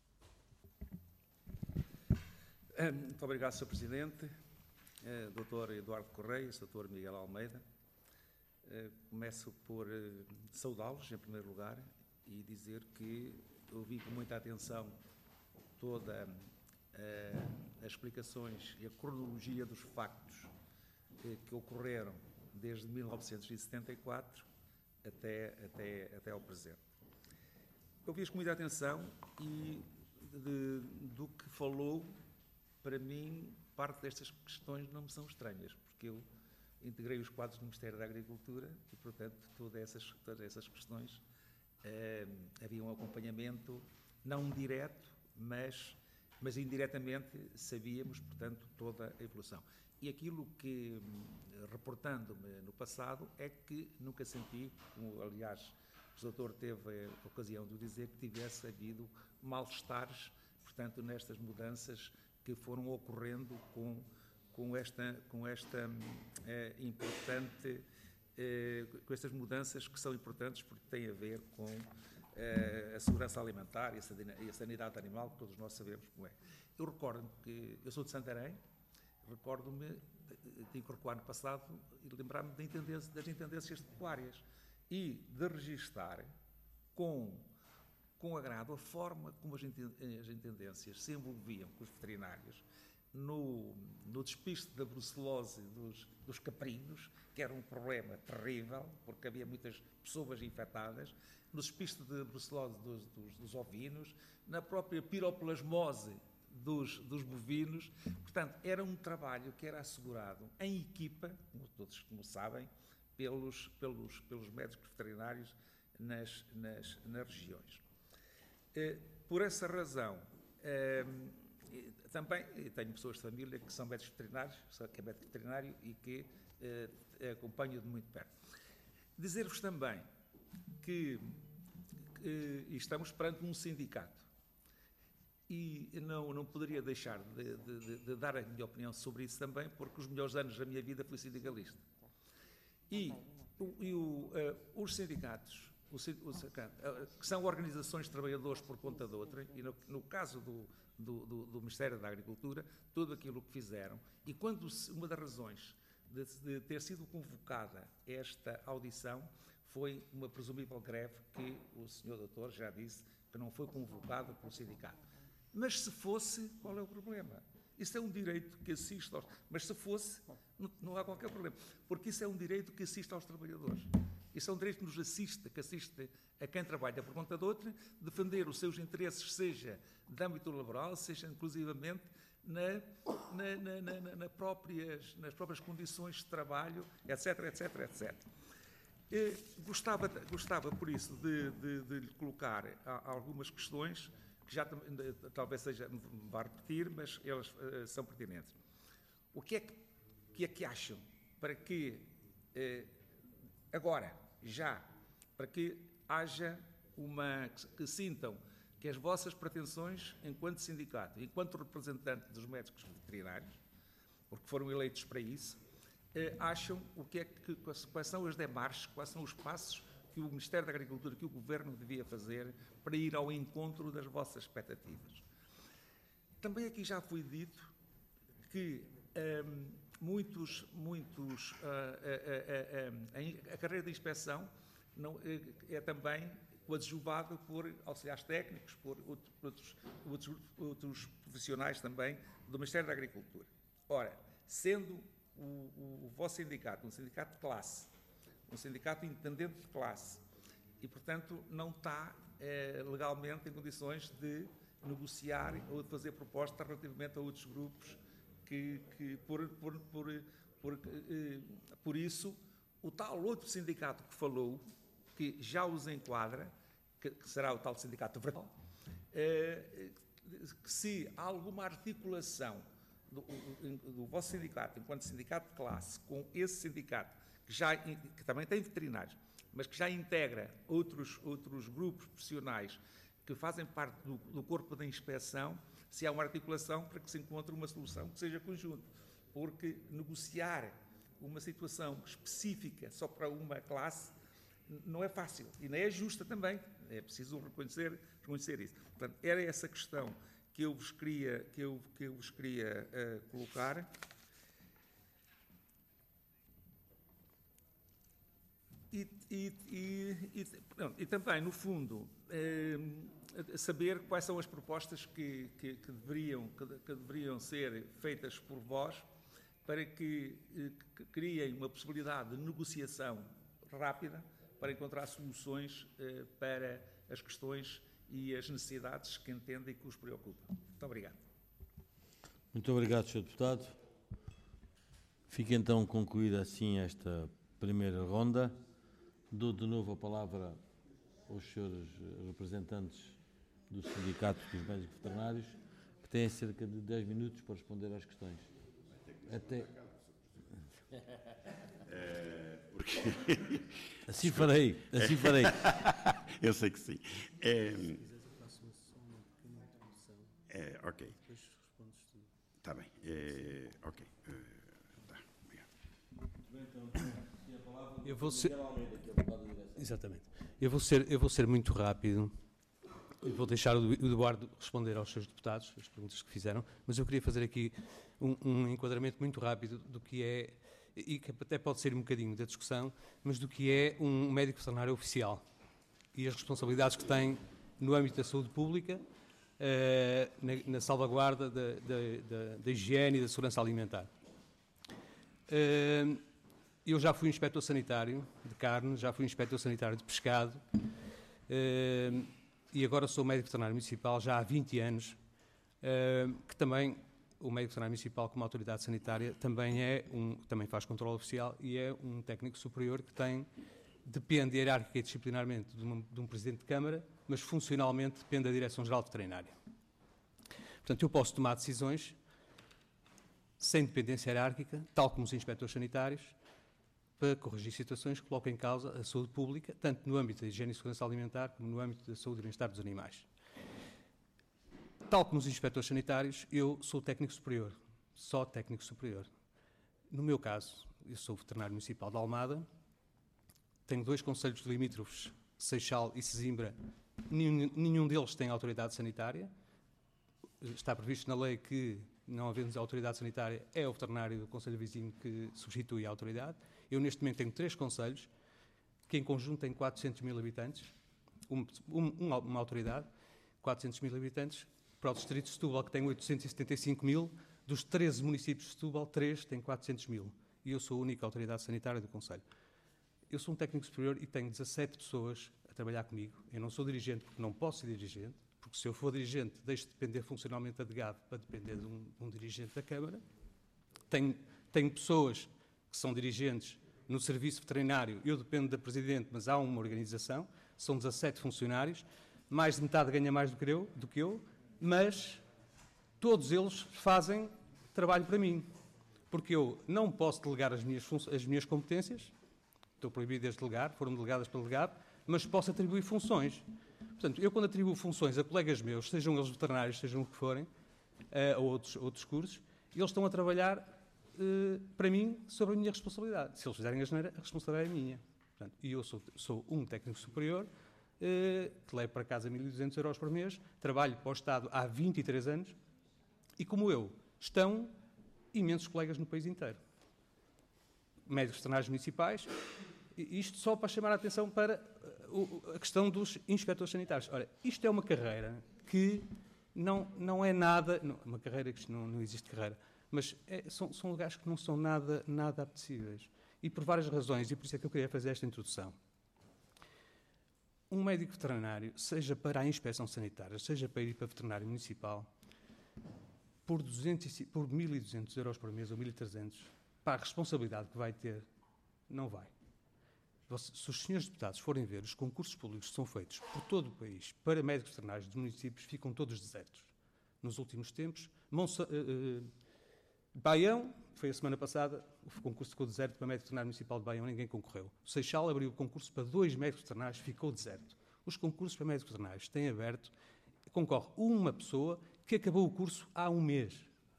Muito obrigado, senhor Presidente, doutor Eduardo Correia, doutor Miguel Almeida. Começo por saudá-los, em primeiro lugar, e dizer que ouvi com muita atenção todas as explicações e a cronologia dos factos que ocorreram desde mil novecentos e setenta e quatro até, até, até ao presente. Ouvi-os com muita atenção e de, do que falou, para mim, parte destas questões não me são estranhas, porque eu integrei os quadros do Ministério da Agricultura e, portanto, todas essas, todas essas questões eh, havia um acompanhamento, não direto, mas, mas indiretamente sabíamos, portanto, toda a evolução. E aquilo que, reportando-me no passado, é que nunca senti, como aliás o doutor teve a ocasião de dizer, que tivesse havido mal-estares, portanto, nestas mudanças que foram ocorrendo com, com esta, com esta eh, importante, eh, com estas mudanças que são importantes porque têm a ver com eh, a segurança alimentar e a sanidade animal, que todos nós sabemos como é. Eu recordo-me que, eu sou de Santarém, recordo-me de incorporar no passado e lembrar-me das intendências pecuárias e de registar com, com agrado a forma como as intendências se envolviam com os veterinários no, no despiste da brucelose dos, dos caprinos, que era um problema terrível, porque havia muitas pessoas infectadas, no despiste da brucelose dos, dos, dos ovinos, na própria piroplasmose Dos, dos bovinos. Portanto, era um trabalho que era assegurado em equipa, como todos como sabem, pelos, pelos, pelos médicos veterinários nas, nas, nas regiões. Eh, por essa razão, eh, também tenho pessoas de família que são médicos veterinários, que é médico veterinário e que eh, acompanho de muito perto. Dizer-vos também que, que estamos perante um sindicato. E não, não poderia deixar de, de, de dar a minha opinião sobre isso também, porque os melhores anos da minha vida fui sindicalista. E, e o, uh, os sindicatos, o, o sindicato, uh, que são organizações de trabalhadores por conta de outra, e no, no caso do, do, do, do Ministério da Agricultura, tudo aquilo que fizeram, e quando uma das razões de, de ter sido convocada esta audição foi uma presumível greve que o senhor doutor já disse que não foi convocado pelo sindicato. Mas se fosse, qual é o problema? Isso é um direito que assiste aos... Mas se fosse, não, não há qualquer problema. Porque isso é um direito que assiste aos trabalhadores. Isso é um direito que nos assiste, que assiste a quem trabalha por conta de outra, defender os seus interesses, seja de âmbito laboral, seja inclusivamente na, na, na, na, na próprias, nas próprias condições de trabalho, etc, etc, etcétera. E gostava, gostava, por isso, de, de, de lhe colocar algumas questões que já talvez seja, vá repetir, mas elas uh, são pertinentes. o que é que, que é que acham para que, eh, agora, já, para que haja uma, que, que sintam que as vossas pretensões, enquanto sindicato, enquanto representante dos médicos veterinários, porque foram eleitos para isso, eh, acham o que é que, quais são as demarches, quais são os passos que o Ministério da Agricultura, que o Governo devia fazer para ir ao encontro das vossas expectativas. Também aqui já foi dito que um, muitos, muitos, uh, uh, uh, uh, a carreira de inspeção não, é, é também coadjuvada por auxiliares técnicos, por outros, outros, outros profissionais também do Ministério da Agricultura. Ora, sendo o, o, o vosso sindicato um sindicato de classe, um sindicato independente de classe, e, portanto, não está eh, legalmente em condições de negociar ou de fazer propostas relativamente a outros grupos que, que por, por, por, por, eh, por isso, o tal outro sindicato que falou, que já os enquadra, que, que será o tal sindicato vertical, eh, que se há alguma articulação do, do vosso sindicato, enquanto sindicato de classe, com esse sindicato, que, já, que também tem veterinários, mas que já integra outros, outros grupos profissionais que fazem parte do, do corpo da inspeção, se há uma articulação para que se encontre uma solução que seja conjunta. Porque negociar uma situação específica só para uma classe não é fácil e nem é justa também. É preciso reconhecer, reconhecer isso. Portanto, era essa questão que eu vos queria, que eu, que eu vos queria uh, colocar. E, e, e, e, pronto, e também, no fundo, eh, saber quais são as propostas que, que, que, deveriam, que, que deveriam ser feitas por vós para que, que criem uma possibilidade de negociação rápida para encontrar soluções eh, para as questões e as necessidades que entendem que os preocupam. Muito obrigado. Muito obrigado, senhor Deputado. Fica então concluída assim esta primeira ronda. Dou de novo a palavra aos senhores representantes do Sindicato dos Médicos Veterinários, que têm cerca de dez minutos para responder às questões. Até... É, porque... Assim farei, assim farei. Eu sei que sim. É, é, ok. Está bem. É, ok. Tá, obrigado. Eu vou ser... Exatamente. Eu vou ser, eu vou ser muito rápido. Eu vou deixar o Eduardo responder aos seus deputados, as perguntas que fizeram, mas eu queria fazer aqui um, um enquadramento muito rápido do que é, e que até pode ser um bocadinho da discussão, mas do que é um médico veterinário oficial e as responsabilidades que tem no âmbito da saúde pública, uh, na, na salvaguarda da, da, da, da higiene e da segurança alimentar. Uh, Eu já fui inspetor sanitário de carne, já fui inspetor sanitário de pescado uh, e agora sou médico veterinário municipal já há vinte anos, uh, que também, o médico veterinário municipal como autoridade sanitária, também, é um, também faz controle oficial e é um técnico superior que tem, depende hierárquica e disciplinarmente de, uma, de um presidente de Câmara, mas funcionalmente depende da Direção-Geral Veterinária. Portanto, eu posso tomar decisões sem dependência hierárquica, tal como os inspectores sanitários, para corrigir situações que colocam em causa a saúde pública, tanto no âmbito da higiene e segurança alimentar, como no âmbito da saúde e bem-estar dos animais. Tal como os inspectores sanitários, eu sou técnico superior, só técnico superior. No meu caso, eu sou veterinário municipal de Almada, tenho dois concelhos limítrofes, Seixal e Sesimbra, nenhum, nenhum deles tem autoridade sanitária. Está previsto na lei que, não havendo autoridade sanitária, é o veterinário do concelho vizinho que substitui a autoridade. Eu, neste momento, tenho três concelhos, que em conjunto têm quatrocentos mil habitantes, um, um, uma autoridade, quatrocentos mil habitantes. Para o distrito de Setúbal, que tem oitocentos e setenta e cinco mil, dos treze municípios de Setúbal, três têm quatrocentos mil. E eu sou a única autoridade sanitária do concelho. Eu sou um técnico superior e tenho dezassete pessoas a trabalhar comigo. Eu não sou dirigente porque não posso ser dirigente, porque se eu for dirigente, deixo de depender funcionalmente da D G A V para depender de um, de um dirigente da Câmara. Tenho, tenho pessoas que são dirigentes no serviço veterinário, eu dependo da Presidente, mas há uma organização, são dezassete funcionários, mais de metade ganha mais do que eu, do que eu, mas todos eles fazem trabalho para mim. porque eu não posso delegar as minhas, as minhas competências, estou proibido de delegar, foram delegadas para delegado, mas posso atribuir funções. Portanto, eu quando atribuo funções a colegas meus, sejam eles veterinários, sejam o que forem, uh, ou outros, outros cursos, eles estão a trabalhar uh, para mim sobre a minha responsabilidade. Se eles fizerem a geneira, a responsabilidade é minha. Portanto, e eu sou, sou um técnico superior, uh, que levo para casa mil e duzentos euros por mês, trabalho para o Estado há vinte e três anos, e como eu, estão imensos colegas no país inteiro. Médicos veterinários municipais, isto só para chamar a atenção para a questão dos inspectores sanitários. Ora, isto é uma carreira que não, não é nada, não, uma carreira que não, não existe carreira, mas é, são, são lugares que não são nada, nada apetecíveis. E por várias razões, e por isso é que eu queria fazer esta introdução. Um médico veterinário, seja para a inspeção sanitária, seja para ir para veterinário municipal, por, duzentos, por mil e duzentos euros por mês ou mil e trezentos, para a responsabilidade que vai ter, não vai. Se os senhores deputados forem ver os concursos públicos que são feitos por todo o país para médicos veterinários dos municípios, ficam todos desertos. Nos últimos tempos, Monsa, uh, uh, Baião, foi a semana passada, o concurso ficou deserto para médico veterinário municipal de Baião, ninguém concorreu. O Seixal abriu o concurso para dois médicos veterinários, ficou deserto. Os concursos para médicos veterinários têm aberto, concorre uma pessoa que acabou o curso há um mês.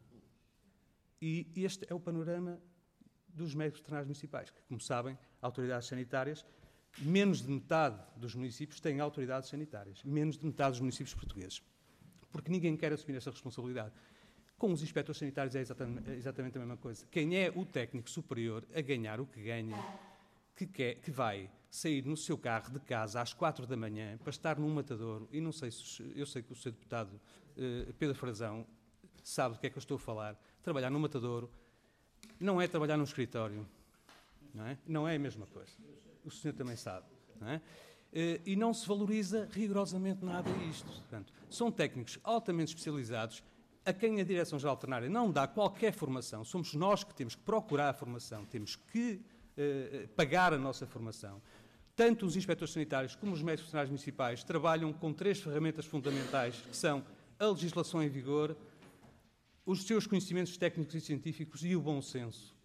E este é o panorama dos médicos veterinários municipais, que, como sabem, autoridades sanitárias, menos de metade dos municípios têm autoridades sanitárias, menos de metade dos municípios portugueses, porque ninguém quer assumir essa responsabilidade. Com os inspectores sanitários é exatamente, é exatamente a mesma coisa. Quem é o técnico superior a ganhar o que ganha, que, quer, que vai sair no seu carro de casa às quatro da manhã para estar num matadouro, e não sei se, eu sei que o seu deputado eh, Pedro Frazão sabe do que é que eu estou a falar, trabalhar num matadouro, não é trabalhar num escritório, não é? Não é a mesma coisa. O senhor também sabe, não é? E não se valoriza rigorosamente nada isto. Portanto, são técnicos altamente especializados a quem a Direção-Geral Veterinária não dá qualquer formação. Somos nós que temos que procurar a formação, temos que eh, pagar a nossa formação. Tanto os inspectores sanitários como os médicos veterinários municipais trabalham com três ferramentas fundamentais, que são a legislação em vigor, os seus conhecimentos técnicos e científicos e o bom senso.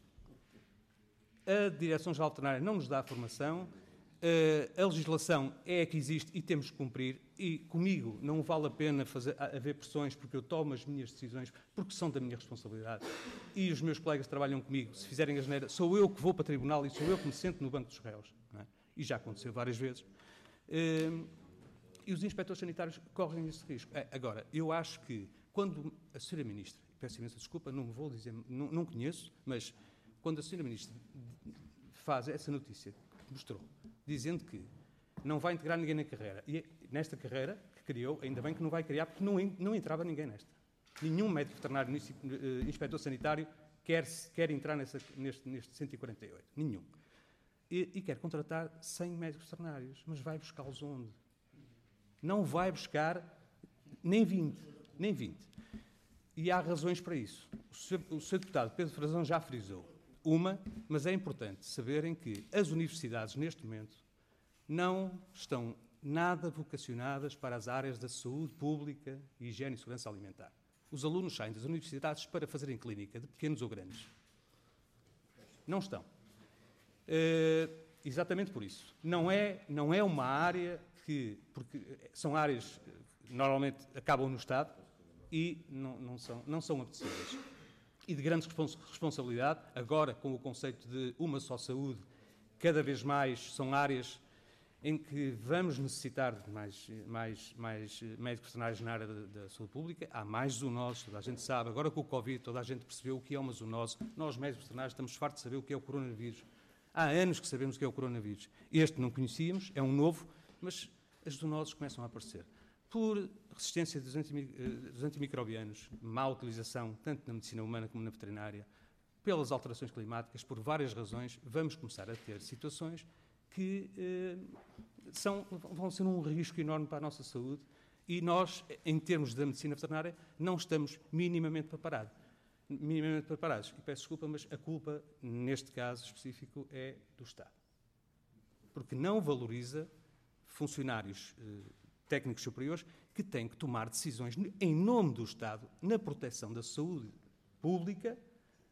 A Direção-Geral Veterinária não nos dá a formação, a legislação é a que existe e temos que cumprir, e comigo não vale a pena fazer, haver pressões, porque eu tomo as minhas decisões, porque são da minha responsabilidade, e os meus colegas trabalham comigo, se fizerem a geneira, sou eu que vou para o tribunal e sou eu que me sento no banco dos réus, não é? E já aconteceu várias vezes. E os inspectores sanitários correm esse risco. Agora, eu acho que quando a senhora Ministra, peço imensa desculpa, não me vou dizer, não, não conheço, mas quando a senhora Ministra faz essa notícia que mostrou, dizendo que não vai integrar ninguém na carreira, e nesta carreira que criou, ainda bem que não vai criar, porque não, não entrava ninguém nesta. Nenhum médico veterinário, inspetor sanitário, quer, quer entrar nessa, neste, neste cento e quarenta e oito. Nenhum. E, e quer contratar cem médicos veterinários, mas vai buscá-los onde? Não vai buscar nem vinte, nem vinte. E há razões para isso. O senhor, o senhor deputado Pedro Frazão já frisou uma, mas é importante saberem que as universidades, neste momento, não estão nada vocacionadas para as áreas da saúde pública, higiene e segurança alimentar. Os alunos saem das universidades para fazerem clínica, de pequenos ou grandes. Não estão. Uh, exatamente por isso. Não é, não é uma área que... Porque são áreas que normalmente acabam no Estado, e não, não, são, não são apetecíveis. E de grande responsabilidade, agora com o conceito de uma só saúde, cada vez mais são áreas em que vamos necessitar de mais, mais, mais médicos veterinários na área da, da saúde pública. Há mais zoonoses, toda a gente sabe. Agora com o Covid, toda a gente percebeu o que é uma zoonose. Nós, médicos veterinários, estamos fartos de saber o que é o coronavírus. Há anos que sabemos o que é o coronavírus. Este não conhecíamos, é um novo, mas as zoonoses começam a aparecer. Por resistência dos, antimic dos antimicrobianos, má utilização, tanto na medicina humana como na veterinária, pelas alterações climáticas, por várias razões, vamos começar a ter situações que eh, são, vão ser um risco enorme para a nossa saúde, e nós, em termos da medicina veterinária, não estamos minimamente preparados. Minimamente preparados. E peço desculpa, mas a culpa, neste caso específico, é do Estado. Porque não valoriza funcionários eh, técnicos superiores que têm que tomar decisões em nome do Estado na proteção da saúde pública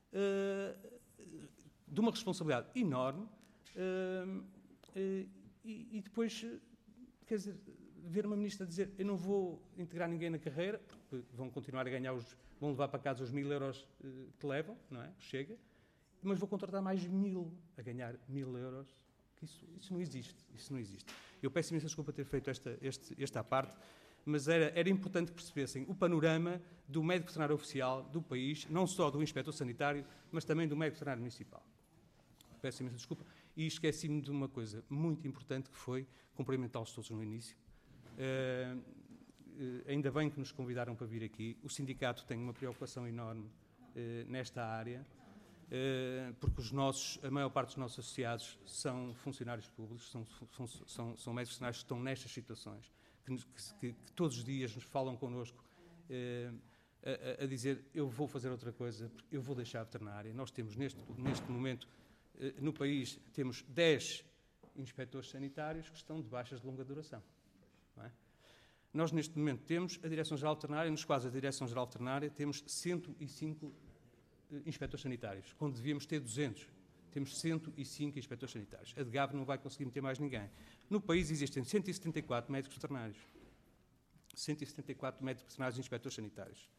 uh, de uma responsabilidade enorme uh, uh, e, e depois, quer dizer, ver uma ministra dizer eu não vou integrar ninguém na carreira, porque vão continuar a ganhar, os, vão levar para casa os mil euros uh, que levam, não é? Chega, mas vou contratar mais mil a ganhar mil euros. Isso, isso não existe, isso não existe. Eu peço imensa desculpa ter feito esta, este, esta parte, mas era, era importante que percebessem o panorama do médico veterinário oficial do país, não só do inspetor sanitário, mas também do médico veterinário municipal. Peço imensa desculpa. E esqueci-me de uma coisa muito importante, que foi cumprimentá-los todos no início. Uh, uh, ainda bem que nos convidaram para vir aqui. O sindicato tem uma preocupação enorme uh, nesta área, uh, porque os nossos, a maior parte dos nossos associados são funcionários públicos, são, são, são, são médicos veterinários que estão nestas situações, que, que, que todos os dias nos falam connosco uh, a, a dizer eu vou fazer outra coisa, eu vou deixar a veterinária. Nós temos neste, neste momento no país, temos dez inspectores sanitários que estão de baixas de longa duração. Não é? Nós, neste momento, temos a Direção-Geral Veterinária, nos quais a Direção-Geral Veterinária temos cento e cinco inspectores sanitários, quando devíamos ter duzentos. Temos cento e cinco inspectores sanitários. A D G A V não vai conseguir meter mais ninguém. No país existem cento e setenta e quatro médicos veterinários. cento e setenta e quatro médicos veterinários e inspectores sanitários.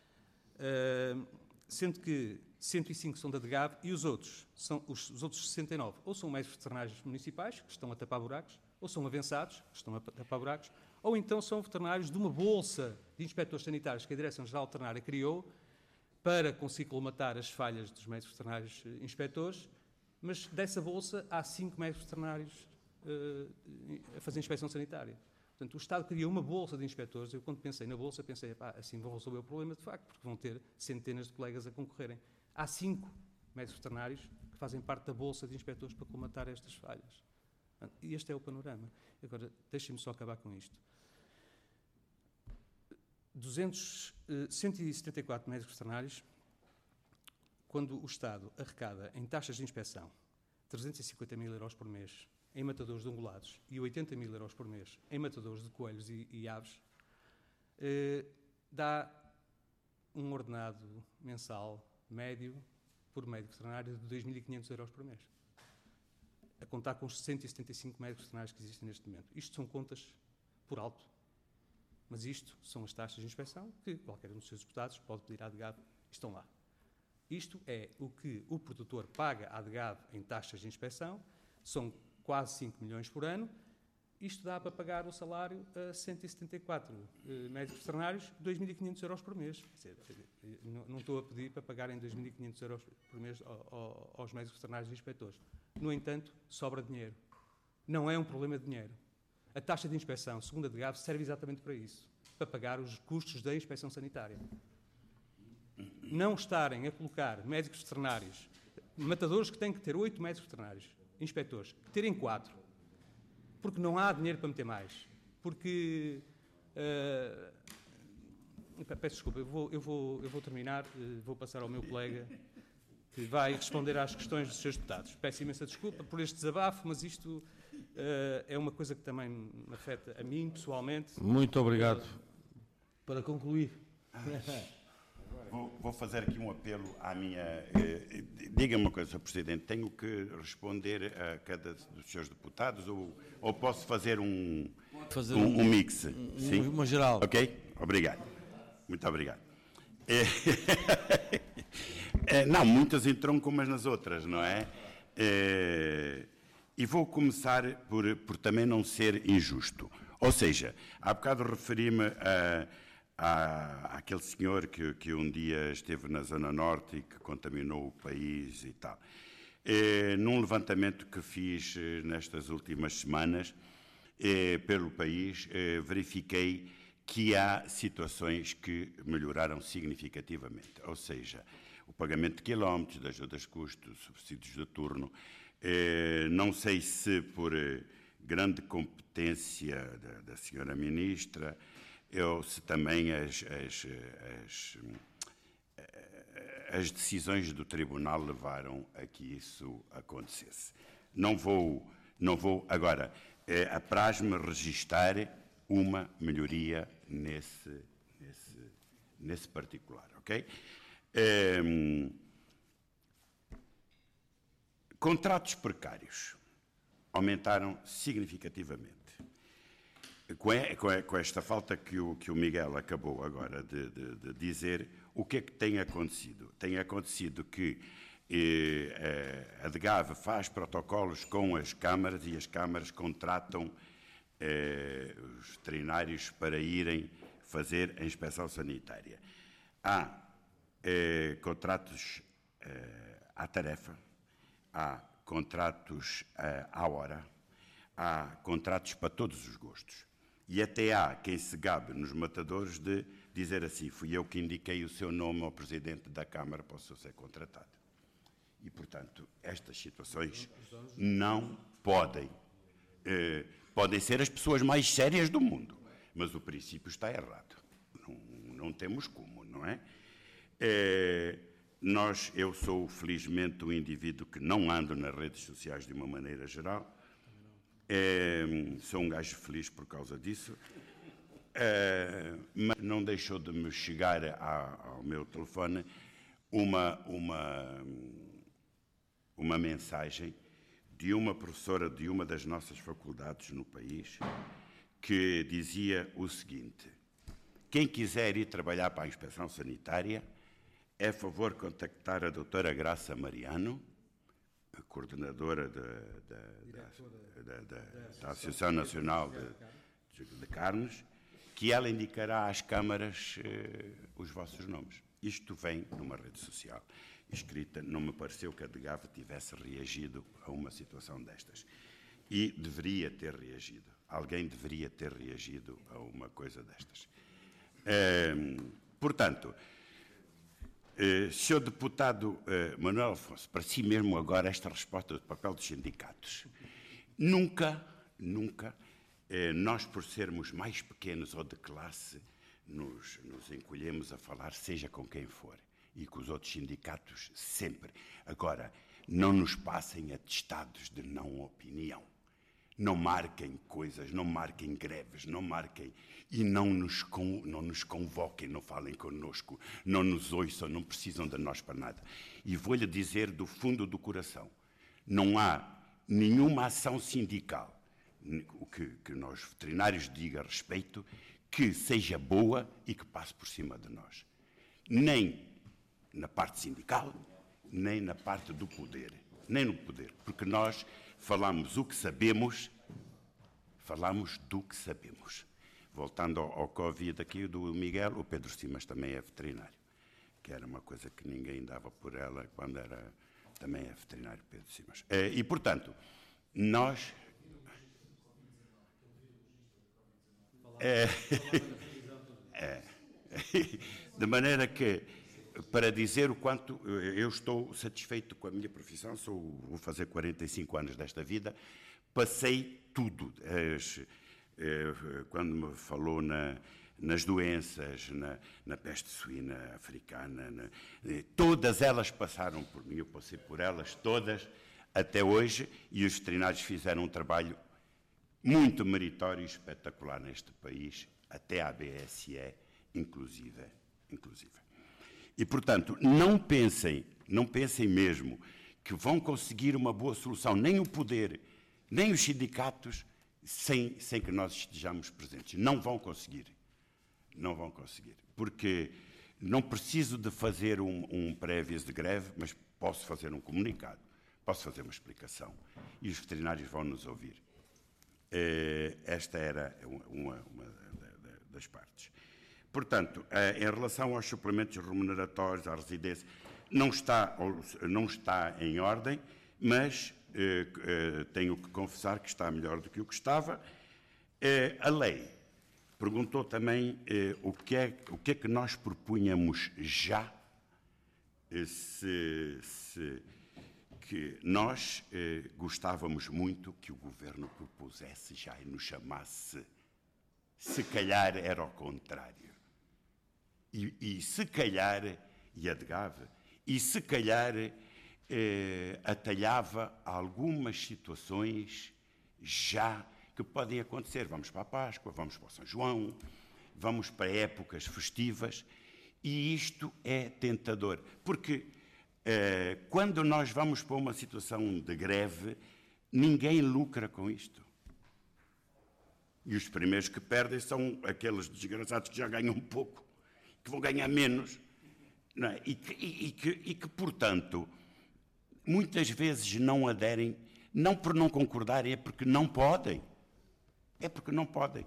Uh, sendo que cento e cinco são da D G A V e os outros, são, os, os outros sessenta e nove, ou são médicos veterinários municipais, que estão a tapar buracos, ou são avançados, que estão a tapar buracos, ou então são veterinários de uma bolsa de inspectores sanitários que a Direção-Geral Veterinária criou para conseguir colmatar as falhas dos médicos veterinários inspectores, mas dessa bolsa há cinco médicos veterinários uh, a fazer inspeção sanitária. Portanto, o Estado criou uma bolsa de inspectores. Eu, quando pensei na bolsa, pensei, pá, assim vão resolver o problema de facto, porque vão ter centenas de colegas a concorrerem. Há cinco médicos veterinários que fazem parte da bolsa de inspectores para colmatar estas falhas. E este é o panorama. Agora, deixem-me só acabar com isto. duzentos, cento e setenta e quatro médicos veterinários, quando o Estado arrecada em taxas de inspeção trezentos e cinquenta mil euros por mês em matadores de ungulados e oitenta mil euros por mês em matadores de coelhos e, e aves, eh, dá um ordenado mensal médio por médico veterinário de dois mil e quinhentos euros por mês. A contar com os cento e setenta e cinco médicos veterinários que existem neste momento. Isto são contas por alto, mas isto são as taxas de inspeção que qualquer um dos seus deputados pode pedir à D G A V, estão lá. Isto é o que o produtor paga à D G A V em taxas de inspeção, são quase cinco milhões por ano. Isto dá para pagar o salário a cento e setenta e quatro uh, médicos veterinários, dois mil e quinhentos euros por mês. Quer dizer, não, não estou a pedir para pagarem dois mil e quinhentos euros por mês ao, ao, aos médicos veterinários e inspectores. No entanto, sobra dinheiro. Não é um problema de dinheiro. A taxa de inspeção, segundo a D G A V, serve exatamente para isso, para pagar os custos da inspeção sanitária. Não estarem a colocar médicos veterinários, matadores que têm que ter oito médicos veterinários, inspectores, terem quatro, porque não há dinheiro para meter mais. Porque, uh, peço desculpa, eu vou, eu vou, eu vou terminar, uh, vou passar ao meu colega, que vai responder às questões dos seus deputados. Peço imensa desculpa por este desabafo, mas isto uh, é uma coisa que também me afeta a mim, pessoalmente. Muito obrigado. Para concluir. Vou, vou fazer aqui um apelo à minha... Eh, Diga-me uma coisa, Senhor Presidente, tenho que responder a cada dos seus deputados ou, ou posso fazer um, fazer um, um, um mix? Um, Sim? Uma geral. Ok? Obrigado. Muito obrigado. É, é, não, muitas entroncam umas nas outras, não é? é e vou começar por, por também não ser injusto. Ou seja, há bocado referi-me a... Há aquele senhor que, que um dia esteve na Zona Norte e que contaminou o país e tal. É, num levantamento que fiz nestas últimas semanas é, pelo país, é, verifiquei que há situações que melhoraram significativamente. Ou seja, o pagamento de quilómetros, de ajudas de custo, subsídios de turno. É, não sei se por grande competência da, da senhora Ministra, ou se também as, as, as, as decisões do Tribunal levaram a que isso acontecesse. Não vou, não vou agora, é, apraz-me registar uma melhoria nesse, nesse, nesse particular, ok? É, Contratos precários aumentaram significativamente. Com esta falta que o, que o Miguel acabou agora de, de, de dizer, o que é que tem acontecido? Tem acontecido que eh, a DGAV faz protocolos com as câmaras e as câmaras contratam eh, os veterinários para irem fazer a inspeção sanitária. Há eh, contratos eh, à tarefa, há contratos eh, à hora, há contratos para todos os gostos. E até há quem se gabe nos matadores de dizer assim, fui eu que indiquei o seu nome ao Presidente da Câmara para o seu ser contratado. E, portanto, estas situações não podem, eh, podem ser as pessoas mais sérias do mundo, mas o princípio está errado. Não, não temos como, não é? Eh, nós, eu sou, felizmente, um indivíduo que não ando nas redes sociais de uma maneira geral. É, sou um gajo feliz por causa disso, é, mas não deixou de me chegar a, ao meu telefone uma, uma, uma mensagem de uma professora de uma das nossas faculdades no país que dizia o seguinte: quem quiser ir trabalhar para a inspeção sanitária é a favor de contactar a doutora Graça Mariano, a coordenadora da, da, da, da, da Associação Nacional de, de Carnes, que ela indicará às câmaras eh, os vossos nomes. Isto vem numa rede social escrita, não me pareceu que a DGAV tivesse reagido a uma situação destas. E deveria ter reagido. Alguém deveria ter reagido a uma coisa destas. Eh, portanto, Uh, senhor Deputado uh, Manuel Afonso, para si mesmo agora esta resposta do papel dos sindicatos. Nunca, nunca, uh, nós por sermos mais pequenos ou de classe, nos, nos encolhemos a falar, seja com quem for, e com os outros sindicatos sempre. Agora, não nos passem atestados de não opinião. Não marquem coisas, não marquem greves, não marquem e não nos, con, não nos convoquem, não falem connosco, não nos ouçam, não precisam de nós para nada. E vou-lhe dizer do fundo do coração, não há nenhuma ação sindical, o que, que nós veterinários diga a respeito, que seja boa e que passe por cima de nós. Nem na parte sindical, nem na parte do poder, nem no poder, porque nós falamos o que sabemos, falamos do que sabemos. Voltando ao, ao Covid aqui do Miguel, o Pedro Simas também é veterinário, que era uma coisa que ninguém dava por ela quando era, também é veterinário Pedro Simas. E, portanto, nós... É, é, de maneira que, para dizer o quanto eu estou satisfeito com a minha profissão, sou, vou fazer quarenta e cinco anos desta vida, passei tudo. As, quando me falou na, nas doenças, na, na peste suína africana, na, todas elas passaram por mim, eu passei por elas todas até hoje, e os veterinários fizeram um trabalho muito meritório e espetacular neste país, até a A B S E, inclusive. inclusive. E, portanto, não pensem, não pensem mesmo que vão conseguir uma boa solução, nem o poder, nem os sindicatos, sem, sem que nós estejamos presentes. Não vão conseguir. Não vão conseguir. Porque não preciso de fazer um, um pré-aviso de greve, mas posso fazer um comunicado, posso fazer uma explicação. E os veterinários vão nos ouvir. Esta era uma, uma das partes. Portanto, em relação aos suplementos remuneratórios, à residência, não está, não está em ordem, mas eh, eh, tenho que confessar que está melhor do que o que estava. Eh, a lei perguntou também eh, o, que é, o que é que nós propunhamos já, eh, se, se, que nós eh, gostávamos muito que o Governo propusesse já e nos chamasse. Se calhar era ao contrário. E, e se calhar, e a DGAV, e se calhar eh, atalhava algumas situações já que podem acontecer. Vamos para a Páscoa, vamos para o São João, vamos para épocas festivas, e isto é tentador, porque eh, quando nós vamos para uma situação de greve, ninguém lucra com isto. E os primeiros que perdem são aqueles desgraçados que já ganham um pouco, que vão ganhar menos, não é? e, que, e, e, que, e que, portanto, muitas vezes não aderem, não por não concordarem, é porque não podem. É porque não podem.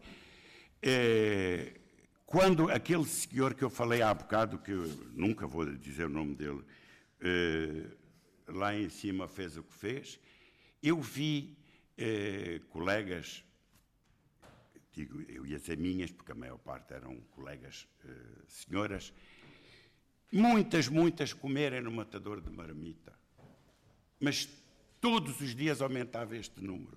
É, quando aquele senhor que eu falei há bocado, que eu nunca vou dizer o nome dele, é, lá em cima fez o que fez, eu vi é, colegas, digo, eu ia dizer minhas, porque a maior parte eram colegas é, senhoras, muitas, muitas comerem no matador de marmita. Mas todos os dias aumentava este número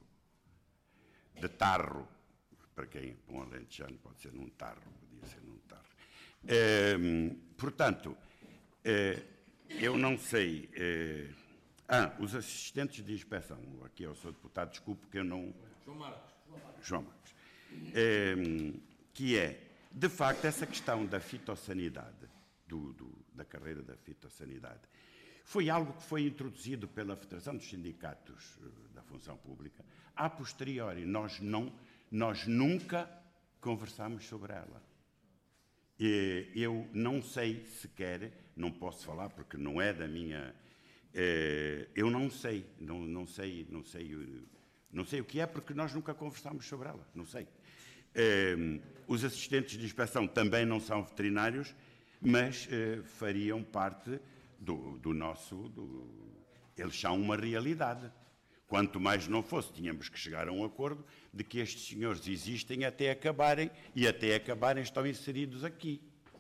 de tarro. Para quem é bom alentejano, pode ser num tarro, podia ser num tarro. É, portanto, é, eu não sei... É, ah, os assistentes de inspeção. Aqui eu sou deputado, desculpe que eu não... João Marcos. João Marcos. É, que é, de facto, essa questão da fitossanidade, do, do, da carreira da fitossanidade, foi algo que foi introduzido pela Federação dos Sindicatos da Função Pública. A posteriori, nós, não, nós nunca conversámos sobre ela. E eu não sei sequer, não posso falar porque não é da minha... É, eu não sei, não, não sei, não sei, não sei o que é porque nós nunca conversámos sobre ela, não sei. É, os assistentes de inspeção também não são veterinários, mas é, fariam parte do, do nosso... Do, eles são uma realidade. Quanto mais não fosse, tínhamos que chegar a um acordo de que estes senhores existem até acabarem, e até acabarem estão inseridos aqui.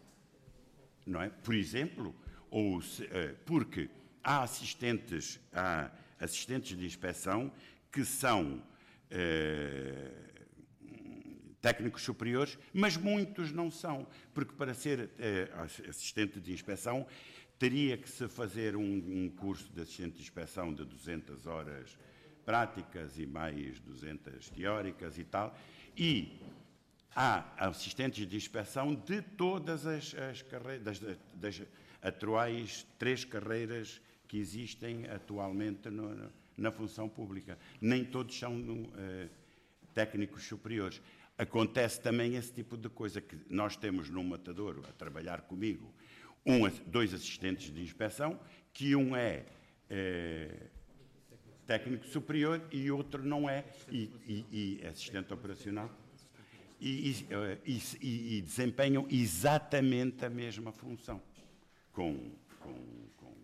Não é? Por exemplo, ou se, porque há assistentes, há assistentes de inspeção que são eh, técnicos superiores, mas muitos não são, porque para ser eh, assistente de inspeção teria que se fazer um, um curso de assistente de inspeção de duzentas horas práticas e mais duzentas teóricas e tal, e há assistentes de inspeção de todas as, as carreiras, das, das atuais três carreiras que existem atualmente no, no, na função pública. Nem todos são uh, técnicos superiores. Acontece também esse tipo de coisa, que nós temos no Matadouro, a trabalhar comigo, um, dois assistentes de inspeção, que um é... Uh, técnico superior e outro não é, e, e, e assistente operacional, e, e, e, e desempenham exatamente a mesma função, com, com, com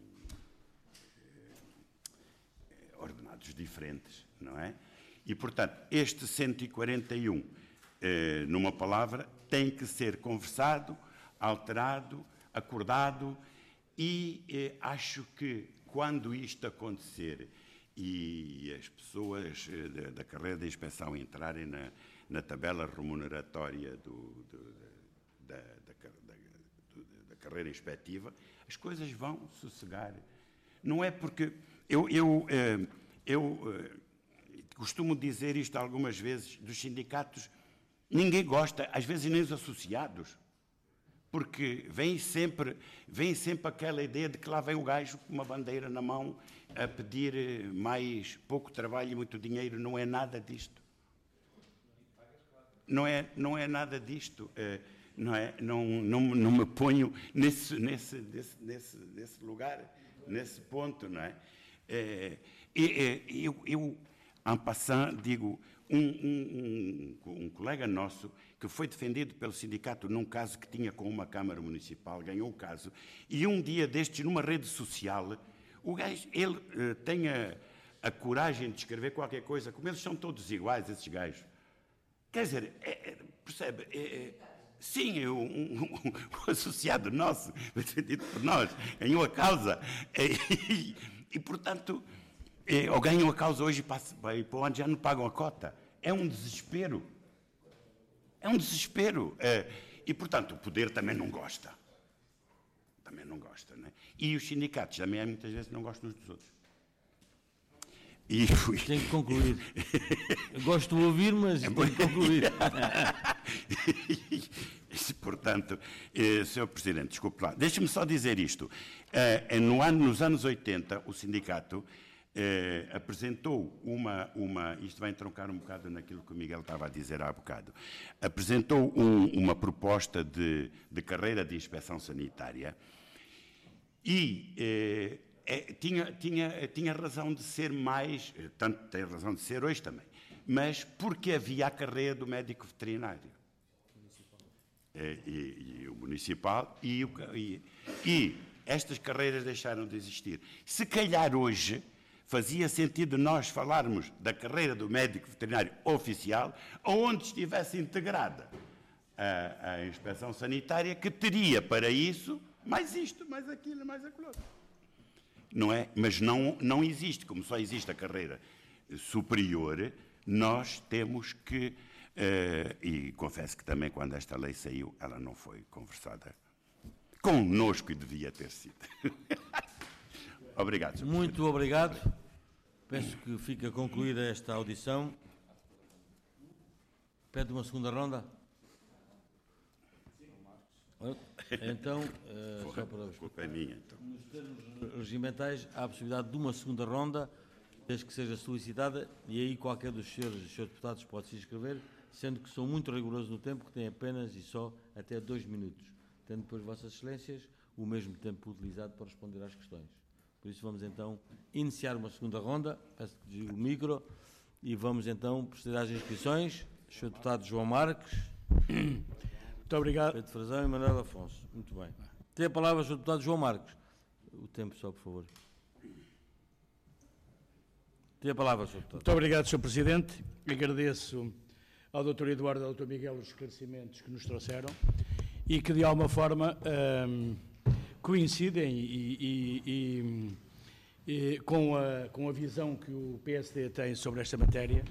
eh, ordenados diferentes, não é? E, portanto, este cento e quarenta e um, eh, numa palavra, tem que ser conversado, alterado, acordado, e eh, acho que, quando isto acontecer, e as pessoas da, da carreira de inspeção entrarem na, na tabela remuneratória do, do, da, da, da, do, da carreira inspectiva, as coisas vão sossegar. Não é porque... Eu, eu, eu costumo dizer isto algumas vezes, dos sindicatos, ninguém gosta, às vezes nem os associados, porque vem sempre, vem sempre aquela ideia de que lá vem o gajo com uma bandeira na mão a pedir mais pouco trabalho e muito dinheiro. Não é nada disto. Não é, não é nada disto. É, não, é, não, não, não me ponho nesse, nesse, nesse, nesse, nesse lugar, nesse ponto. Não é? É, é, eu, eu, en passant, digo, um, um, um, um colega nosso que foi defendido pelo sindicato num caso que tinha com uma Câmara Municipal, ganhou o caso, e um dia destes, numa rede social, o gajo, ele uh, tem a, a coragem de escrever qualquer coisa, como eles são todos iguais, esses gajos. Quer dizer, é, é, percebe? É, é, sim, um, um, um associado nosso, defendido por nós, ganhou a causa. É, e, e, portanto, é, ou ganham a causa hoje e passa, para o ano já não pagam a cota. É um desespero. É um desespero. É, e, portanto, o poder também não gosta. Também não gosta, não é? E os sindicatos também muitas vezes não gostam uns dos outros. E fui... Tenho que concluir. Eu gosto de ouvir, mas é tenho que concluir. Portanto, eh, senhor Presidente, desculpe lá, deixe-me só dizer isto. Eh, no ano, nos anos oitenta, o sindicato eh, apresentou uma, uma... Isto vai entroncar um bocado naquilo que o Miguel estava a dizer há bocado. Apresentou um, uma proposta de, de carreira de inspeção sanitária e eh, é, tinha, tinha, tinha razão de ser mais, tanto tem razão de ser hoje também, mas porque havia a carreira do médico veterinário. E, e, e o municipal e, o, e, e estas carreiras deixaram de existir. Se calhar hoje fazia sentido nós falarmos da carreira do médico veterinário oficial, onde estivesse integrada a, a inspeção sanitária, que teria para isso mais isto, mais aquilo, mais aquilo. Não é? Mas não, não existe, como só existe a carreira superior, nós temos que... Uh, e confesso que também, quando esta lei saiu, ela não foi conversada connosco e devia ter sido. Obrigado, senhor Muito Presidente. obrigado. Penso que fica concluída esta audição. Pede uma segunda ronda? Então, uh, só para A culpa é minha, então. nos termos regimentais, há a possibilidade de uma segunda ronda, desde que seja solicitada, e aí qualquer dos senhores, dos senhores deputados pode se inscrever, sendo que sou muito rigoroso no tempo, que tem apenas e só até dois minutos, tendo depois, Vossas Excelências, o mesmo tempo utilizado para responder às questões. Por isso vamos então iniciar uma segunda ronda, peço que desligue o micro, e vamos então proceder às inscrições. senhor Deputado João Marques. Muito obrigado. Pedro Frazão e Manuel Afonso. Muito bem. Tem a palavra o senhor Deputado João Marques. O tempo só, por favor. Tem a palavra, senhor Deputado. Muito obrigado, senhor Presidente. Agradeço ao doutor Eduardo e ao doutor Miguel os esclarecimentos que nos trouxeram e que, de alguma forma, hum, coincidem e, e, e, e com, a, com a visão que o P S D tem sobre esta matéria,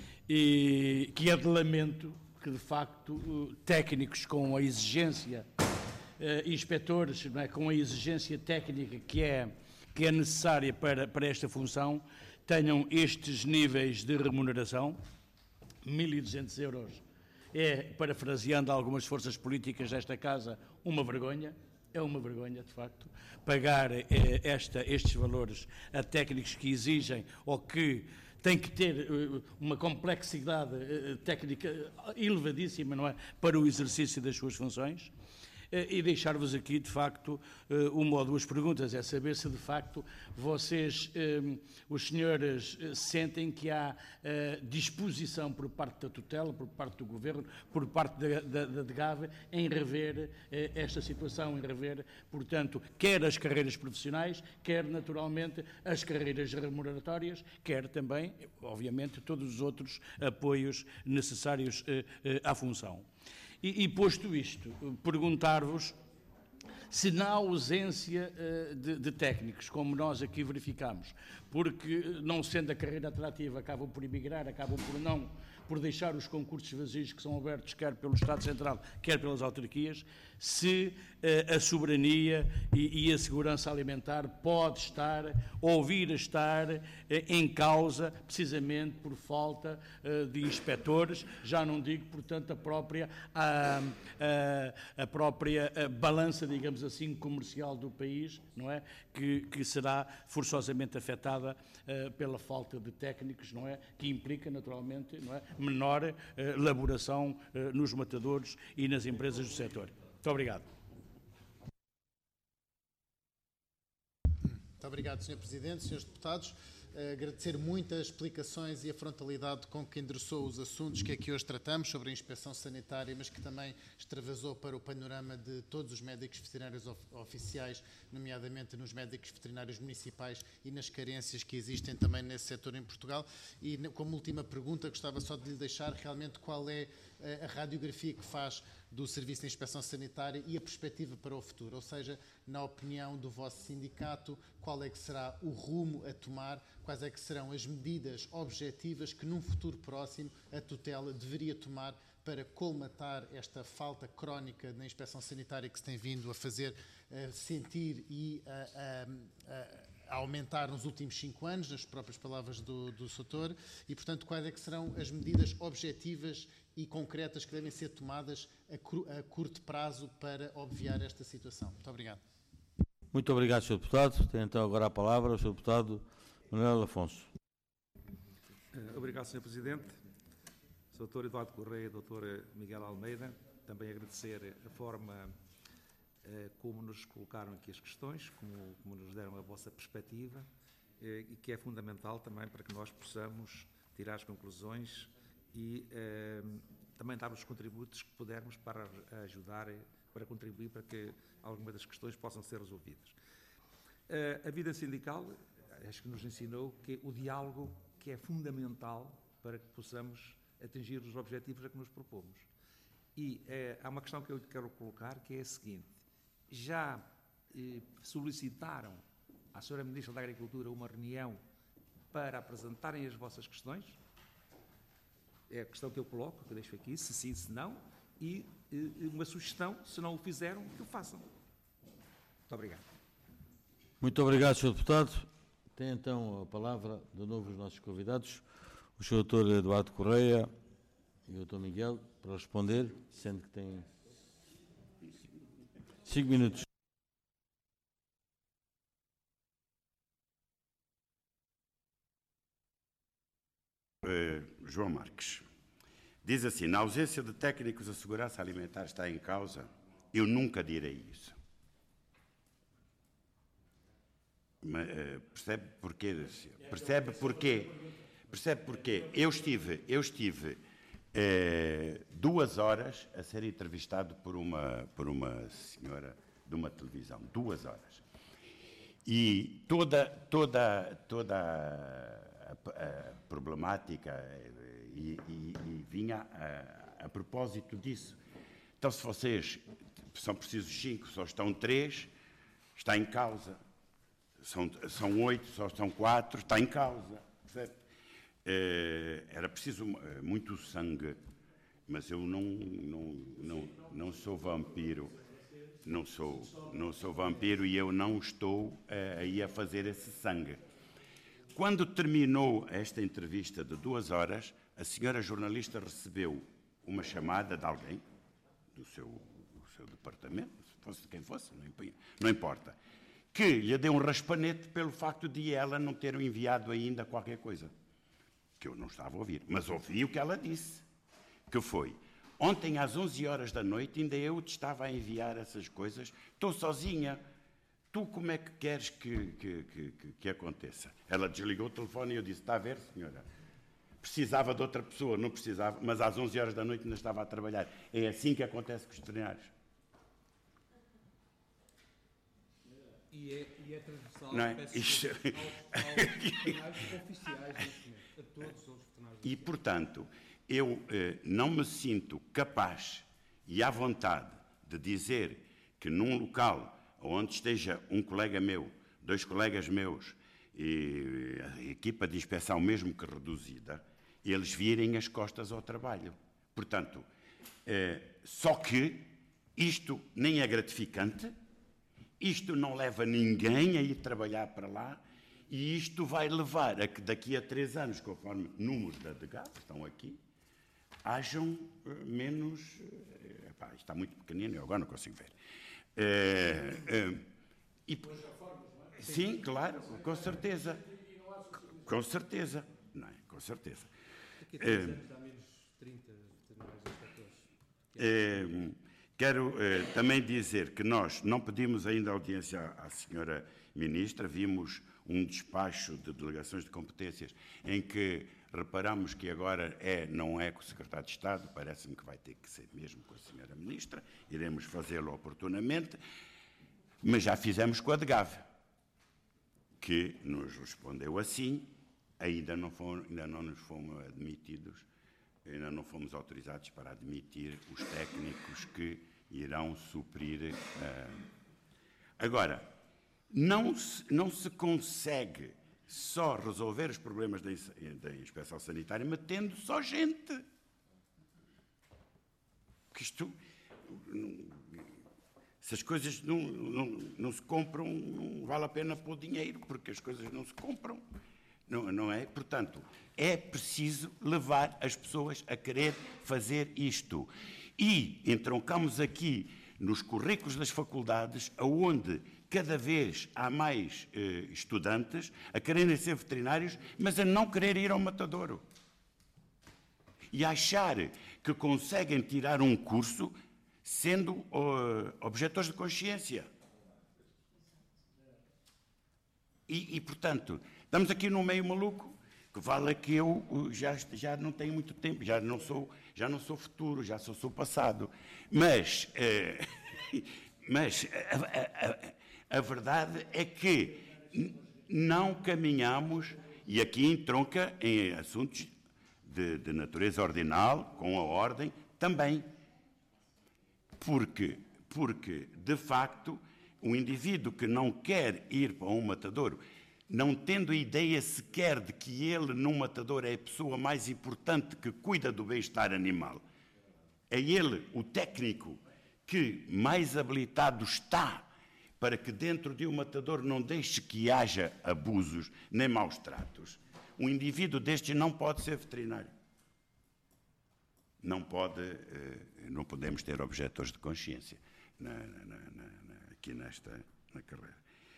e que é de lamento que, de facto, técnicos com a exigência, uh, inspectores, não é, com a exigência técnica que é, que é necessária para, para esta função, tenham estes níveis de remuneração. mil e duzentos euros é, parafraseando algumas forças políticas desta casa, uma vergonha. É uma vergonha, de facto, pagar eh, esta, estes valores a técnicos que exigem ou que têm que ter uh, uma complexidade uh, técnica elevadíssima, não é, para o exercício das suas funções. E deixar-vos aqui, de facto, uma ou duas perguntas. É saber se, de facto, vocês, os senhores, sentem que há disposição por parte da tutela, por parte do Governo, por parte da, da, da D G A V, em rever esta situação, em rever, portanto, quer as carreiras profissionais, quer, naturalmente, as carreiras remuneratórias, quer também, obviamente, todos os outros apoios necessários à função. E, e posto isto, perguntar-vos se na ausência uh, de, de técnicos, como nós aqui verificamos, porque não sendo a carreira atrativa, acabam por emigrar, acabam por não, por deixar os concursos vazios que são abertos quer pelo Estado Central, quer pelas autarquias, se uh, a soberania e, e a segurança alimentar pode estar, ou vir a estar uh, em causa, precisamente por falta uh, de inspectores, já não digo, portanto, a própria, a, a, a própria a balança, digamos assim, comercial do país, não é? Que, que será forçosamente afetada uh, pela falta de técnicos, não é? Que implica, naturalmente, não é? Menor uh, elaboração uh, nos matadouros e nas empresas do setor. Muito obrigado. Muito obrigado, senhor Presidente, senhores Deputados. Uh, agradecer muito as explicações e a frontalidade com que endereçou os assuntos que aqui hoje tratamos sobre a inspeção sanitária, mas que também extravasou para o panorama de todos os médicos veterinários of oficiais, nomeadamente nos médicos veterinários municipais e nas carências que existem também nesse setor em Portugal. E como última pergunta, gostava só de lhe deixar realmente qual é a radiografia que faz do Serviço de Inspeção Sanitária e a perspectiva para o futuro, ou seja, na opinião do vosso sindicato, qual é que será o rumo a tomar, quais é que serão as medidas objetivas que num futuro próximo a tutela deveria tomar para colmatar esta falta crónica na inspeção sanitária que se tem vindo a fazer uh, sentir e a, a, a aumentar nos últimos cinco anos, nas próprias palavras do, do Soutor, e, portanto, quais é que serão as medidas objetivas e concretas que devem ser tomadas a, cur, a curto prazo para obviar esta situação. Muito obrigado. Muito obrigado, senhor Deputado. Tem então agora a palavra o senhor Deputado Manuel Afonso. Obrigado, senhor Presidente. doutor Eduardo Correia e doutor Miguel Almeida, também agradecer a forma eh, como nos colocaram aqui as questões, como, como nos deram a vossa perspectiva eh, e que é fundamental também para que nós possamos tirar as conclusões e eh, também dar os contributos que pudermos para ajudar, para contribuir para que algumas das questões possam ser resolvidas. Eh, a vida sindical, acho que nos ensinou que o diálogo que é fundamental para que possamos atingir os objetivos a que nos propomos. E eh, há uma questão que eu quero colocar, que é a seguinte: já eh, solicitaram à senhora Ministra da Agricultura uma reunião para apresentarem as vossas questões? É a questão que eu coloco, que eu deixo aqui, se sim, se não, e eh, uma sugestão, se não o fizeram, que o façam. Muito obrigado. Muito obrigado, senhor Deputado. Tem então a palavra de novo os nossos convidados, o senhor doutor Eduardo Correia e o doutor Miguel, para responder, sendo que tem cinco minutos. Uh, João Marques diz assim: na ausência de técnicos, a segurança alimentar está em causa. Eu nunca direi isso. Mas, uh, percebe porquê? Percebe porquê? Percebe porquê? Eu estive, eu estive eh, duas horas a ser entrevistado por uma, por uma senhora de uma televisão. Duas horas. E toda, toda, toda a, a problemática e, e, e vinha a, a propósito disso. Então, se vocês são precisos cinco, só estão três, está em causa. São, são oito, só estão quatro, está em causa. Percebe? Era preciso muito sangue, mas eu não, não, não, não sou vampiro, não sou, não sou vampiro e eu não estou aí a fazer esse sangue. Quando terminou esta entrevista de duas horas, a senhora jornalista recebeu uma chamada de alguém do seu, do seu departamento, se fosse de quem fosse, não importa, que lhe deu um raspanete pelo facto de ela não ter enviado ainda qualquer coisa. Que eu não estava a ouvir, mas ouvi o que ela disse, que foi: ontem às onze horas da noite ainda eu te estava a enviar essas coisas, estou sozinha, tu como é que queres que, que, que, que, que aconteça? Ela desligou o telefone e eu disse: está a ver, senhora? Precisava de outra pessoa, não precisava, mas às onze horas da noite ainda estava a trabalhar. É assim que acontece com os veterinários. E é, e é transversal, não é? peço Isto... aos, aos veterinários oficiais neste momento, a todos os veterinários. E, portanto, eu eh, não me sinto capaz e à vontade de dizer que num local onde esteja um colega meu, dois colegas meus, e a equipa de inspeção mesmo que reduzida, eles virem as costas ao trabalho. Portanto, eh, só que isto nem é gratificante. Isto não leva ninguém a ir trabalhar para lá e isto vai levar a que daqui a três anos, conforme números da D G A V estão aqui, hajam uh, menos... Uh, epá, está muito pequenino, eu agora não consigo ver. Uh, uh, e, sim, claro, com certeza. Com certeza. Não é? Com certeza. Daqui a três anos dá menos trinta veterinários inspectores. Quero eh, também dizer que nós não pedimos ainda audiência à, à senhora Ministra, vimos um despacho de delegações de competências em que reparamos que agora é, não é com o Secretário de Estado, parece-me que vai ter que ser mesmo com a senhora Ministra, iremos fazê-lo oportunamente, mas já fizemos com a D G A V, que nos respondeu assim, ainda não, foram, ainda não nos fomos admitidos, ainda não fomos autorizados para admitir os técnicos que irão suprir. Uh... Agora, não se, não se consegue só resolver os problemas da, da inspeção sanitária metendo só gente. Porque isto... Se as coisas não, não, não se compram, não vale a pena pôr dinheiro, porque as coisas não se compram, não, não é? Portanto, é preciso levar as pessoas a querer fazer isto. E entroncamos aqui nos currículos das faculdades, onde cada vez há mais eh, estudantes a quererem ser veterinários, mas a não querer ir ao matadouro. E achar que conseguem tirar um curso sendo uh, objetores de consciência. E, e, portanto, estamos aqui num meio maluco, que vale que eu já, já não tenho muito tempo, já não sou, já não sou futuro, já sou, sou passado. Mas, uh, mas a, a, a verdade é que não caminhamos, e aqui entronca em assuntos de, de natureza ordinal, com a ordem, também. Porque, porque, de facto, o indivíduo que não quer ir para um matadouro, não tendo a ideia sequer de que ele, num matadouro, é a pessoa mais importante que cuida do bem-estar animal, é ele, o técnico, que mais habilitado está para que dentro de um matadouro não deixe que haja abusos nem maus tratos. Um indivíduo destes não pode ser veterinário. Não pode, não podemos ter objetores de consciência na, na, na, na, aqui nesta na carreira.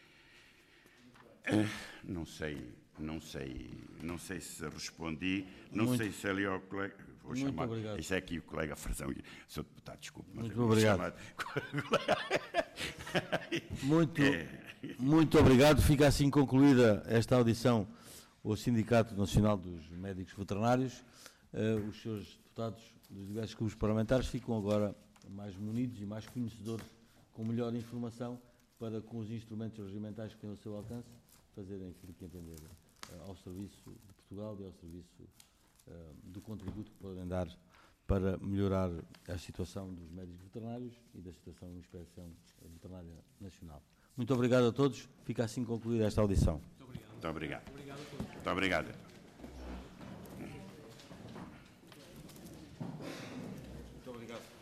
Não sei, não sei, não sei se respondi, não muito, sei se ali ao colega, vou muito chamar, obrigado. Isso é aqui o colega Frazão, senhor deputado, desculpe. Mas muito obrigado. muito, é. muito obrigado. Fica assim concluída esta audição ao Sindicato Nacional dos Médicos Veterinários. Uh, os seus deputados dos diversos grupos parlamentares ficam agora mais munidos e mais conhecedores, com melhor informação, para, com os instrumentos regimentais que têm ao seu alcance, fazerem aquilo que entenderem uh, ao serviço de Portugal e ao serviço uh, do contributo que podem dar para melhorar a situação dos médicos veterinários e da situação da Inspeção Veterinária Nacional. Muito obrigado a todos. Fica assim concluída esta audição. Muito obrigado. Muito obrigado. Muito obrigado. Muito obrigado.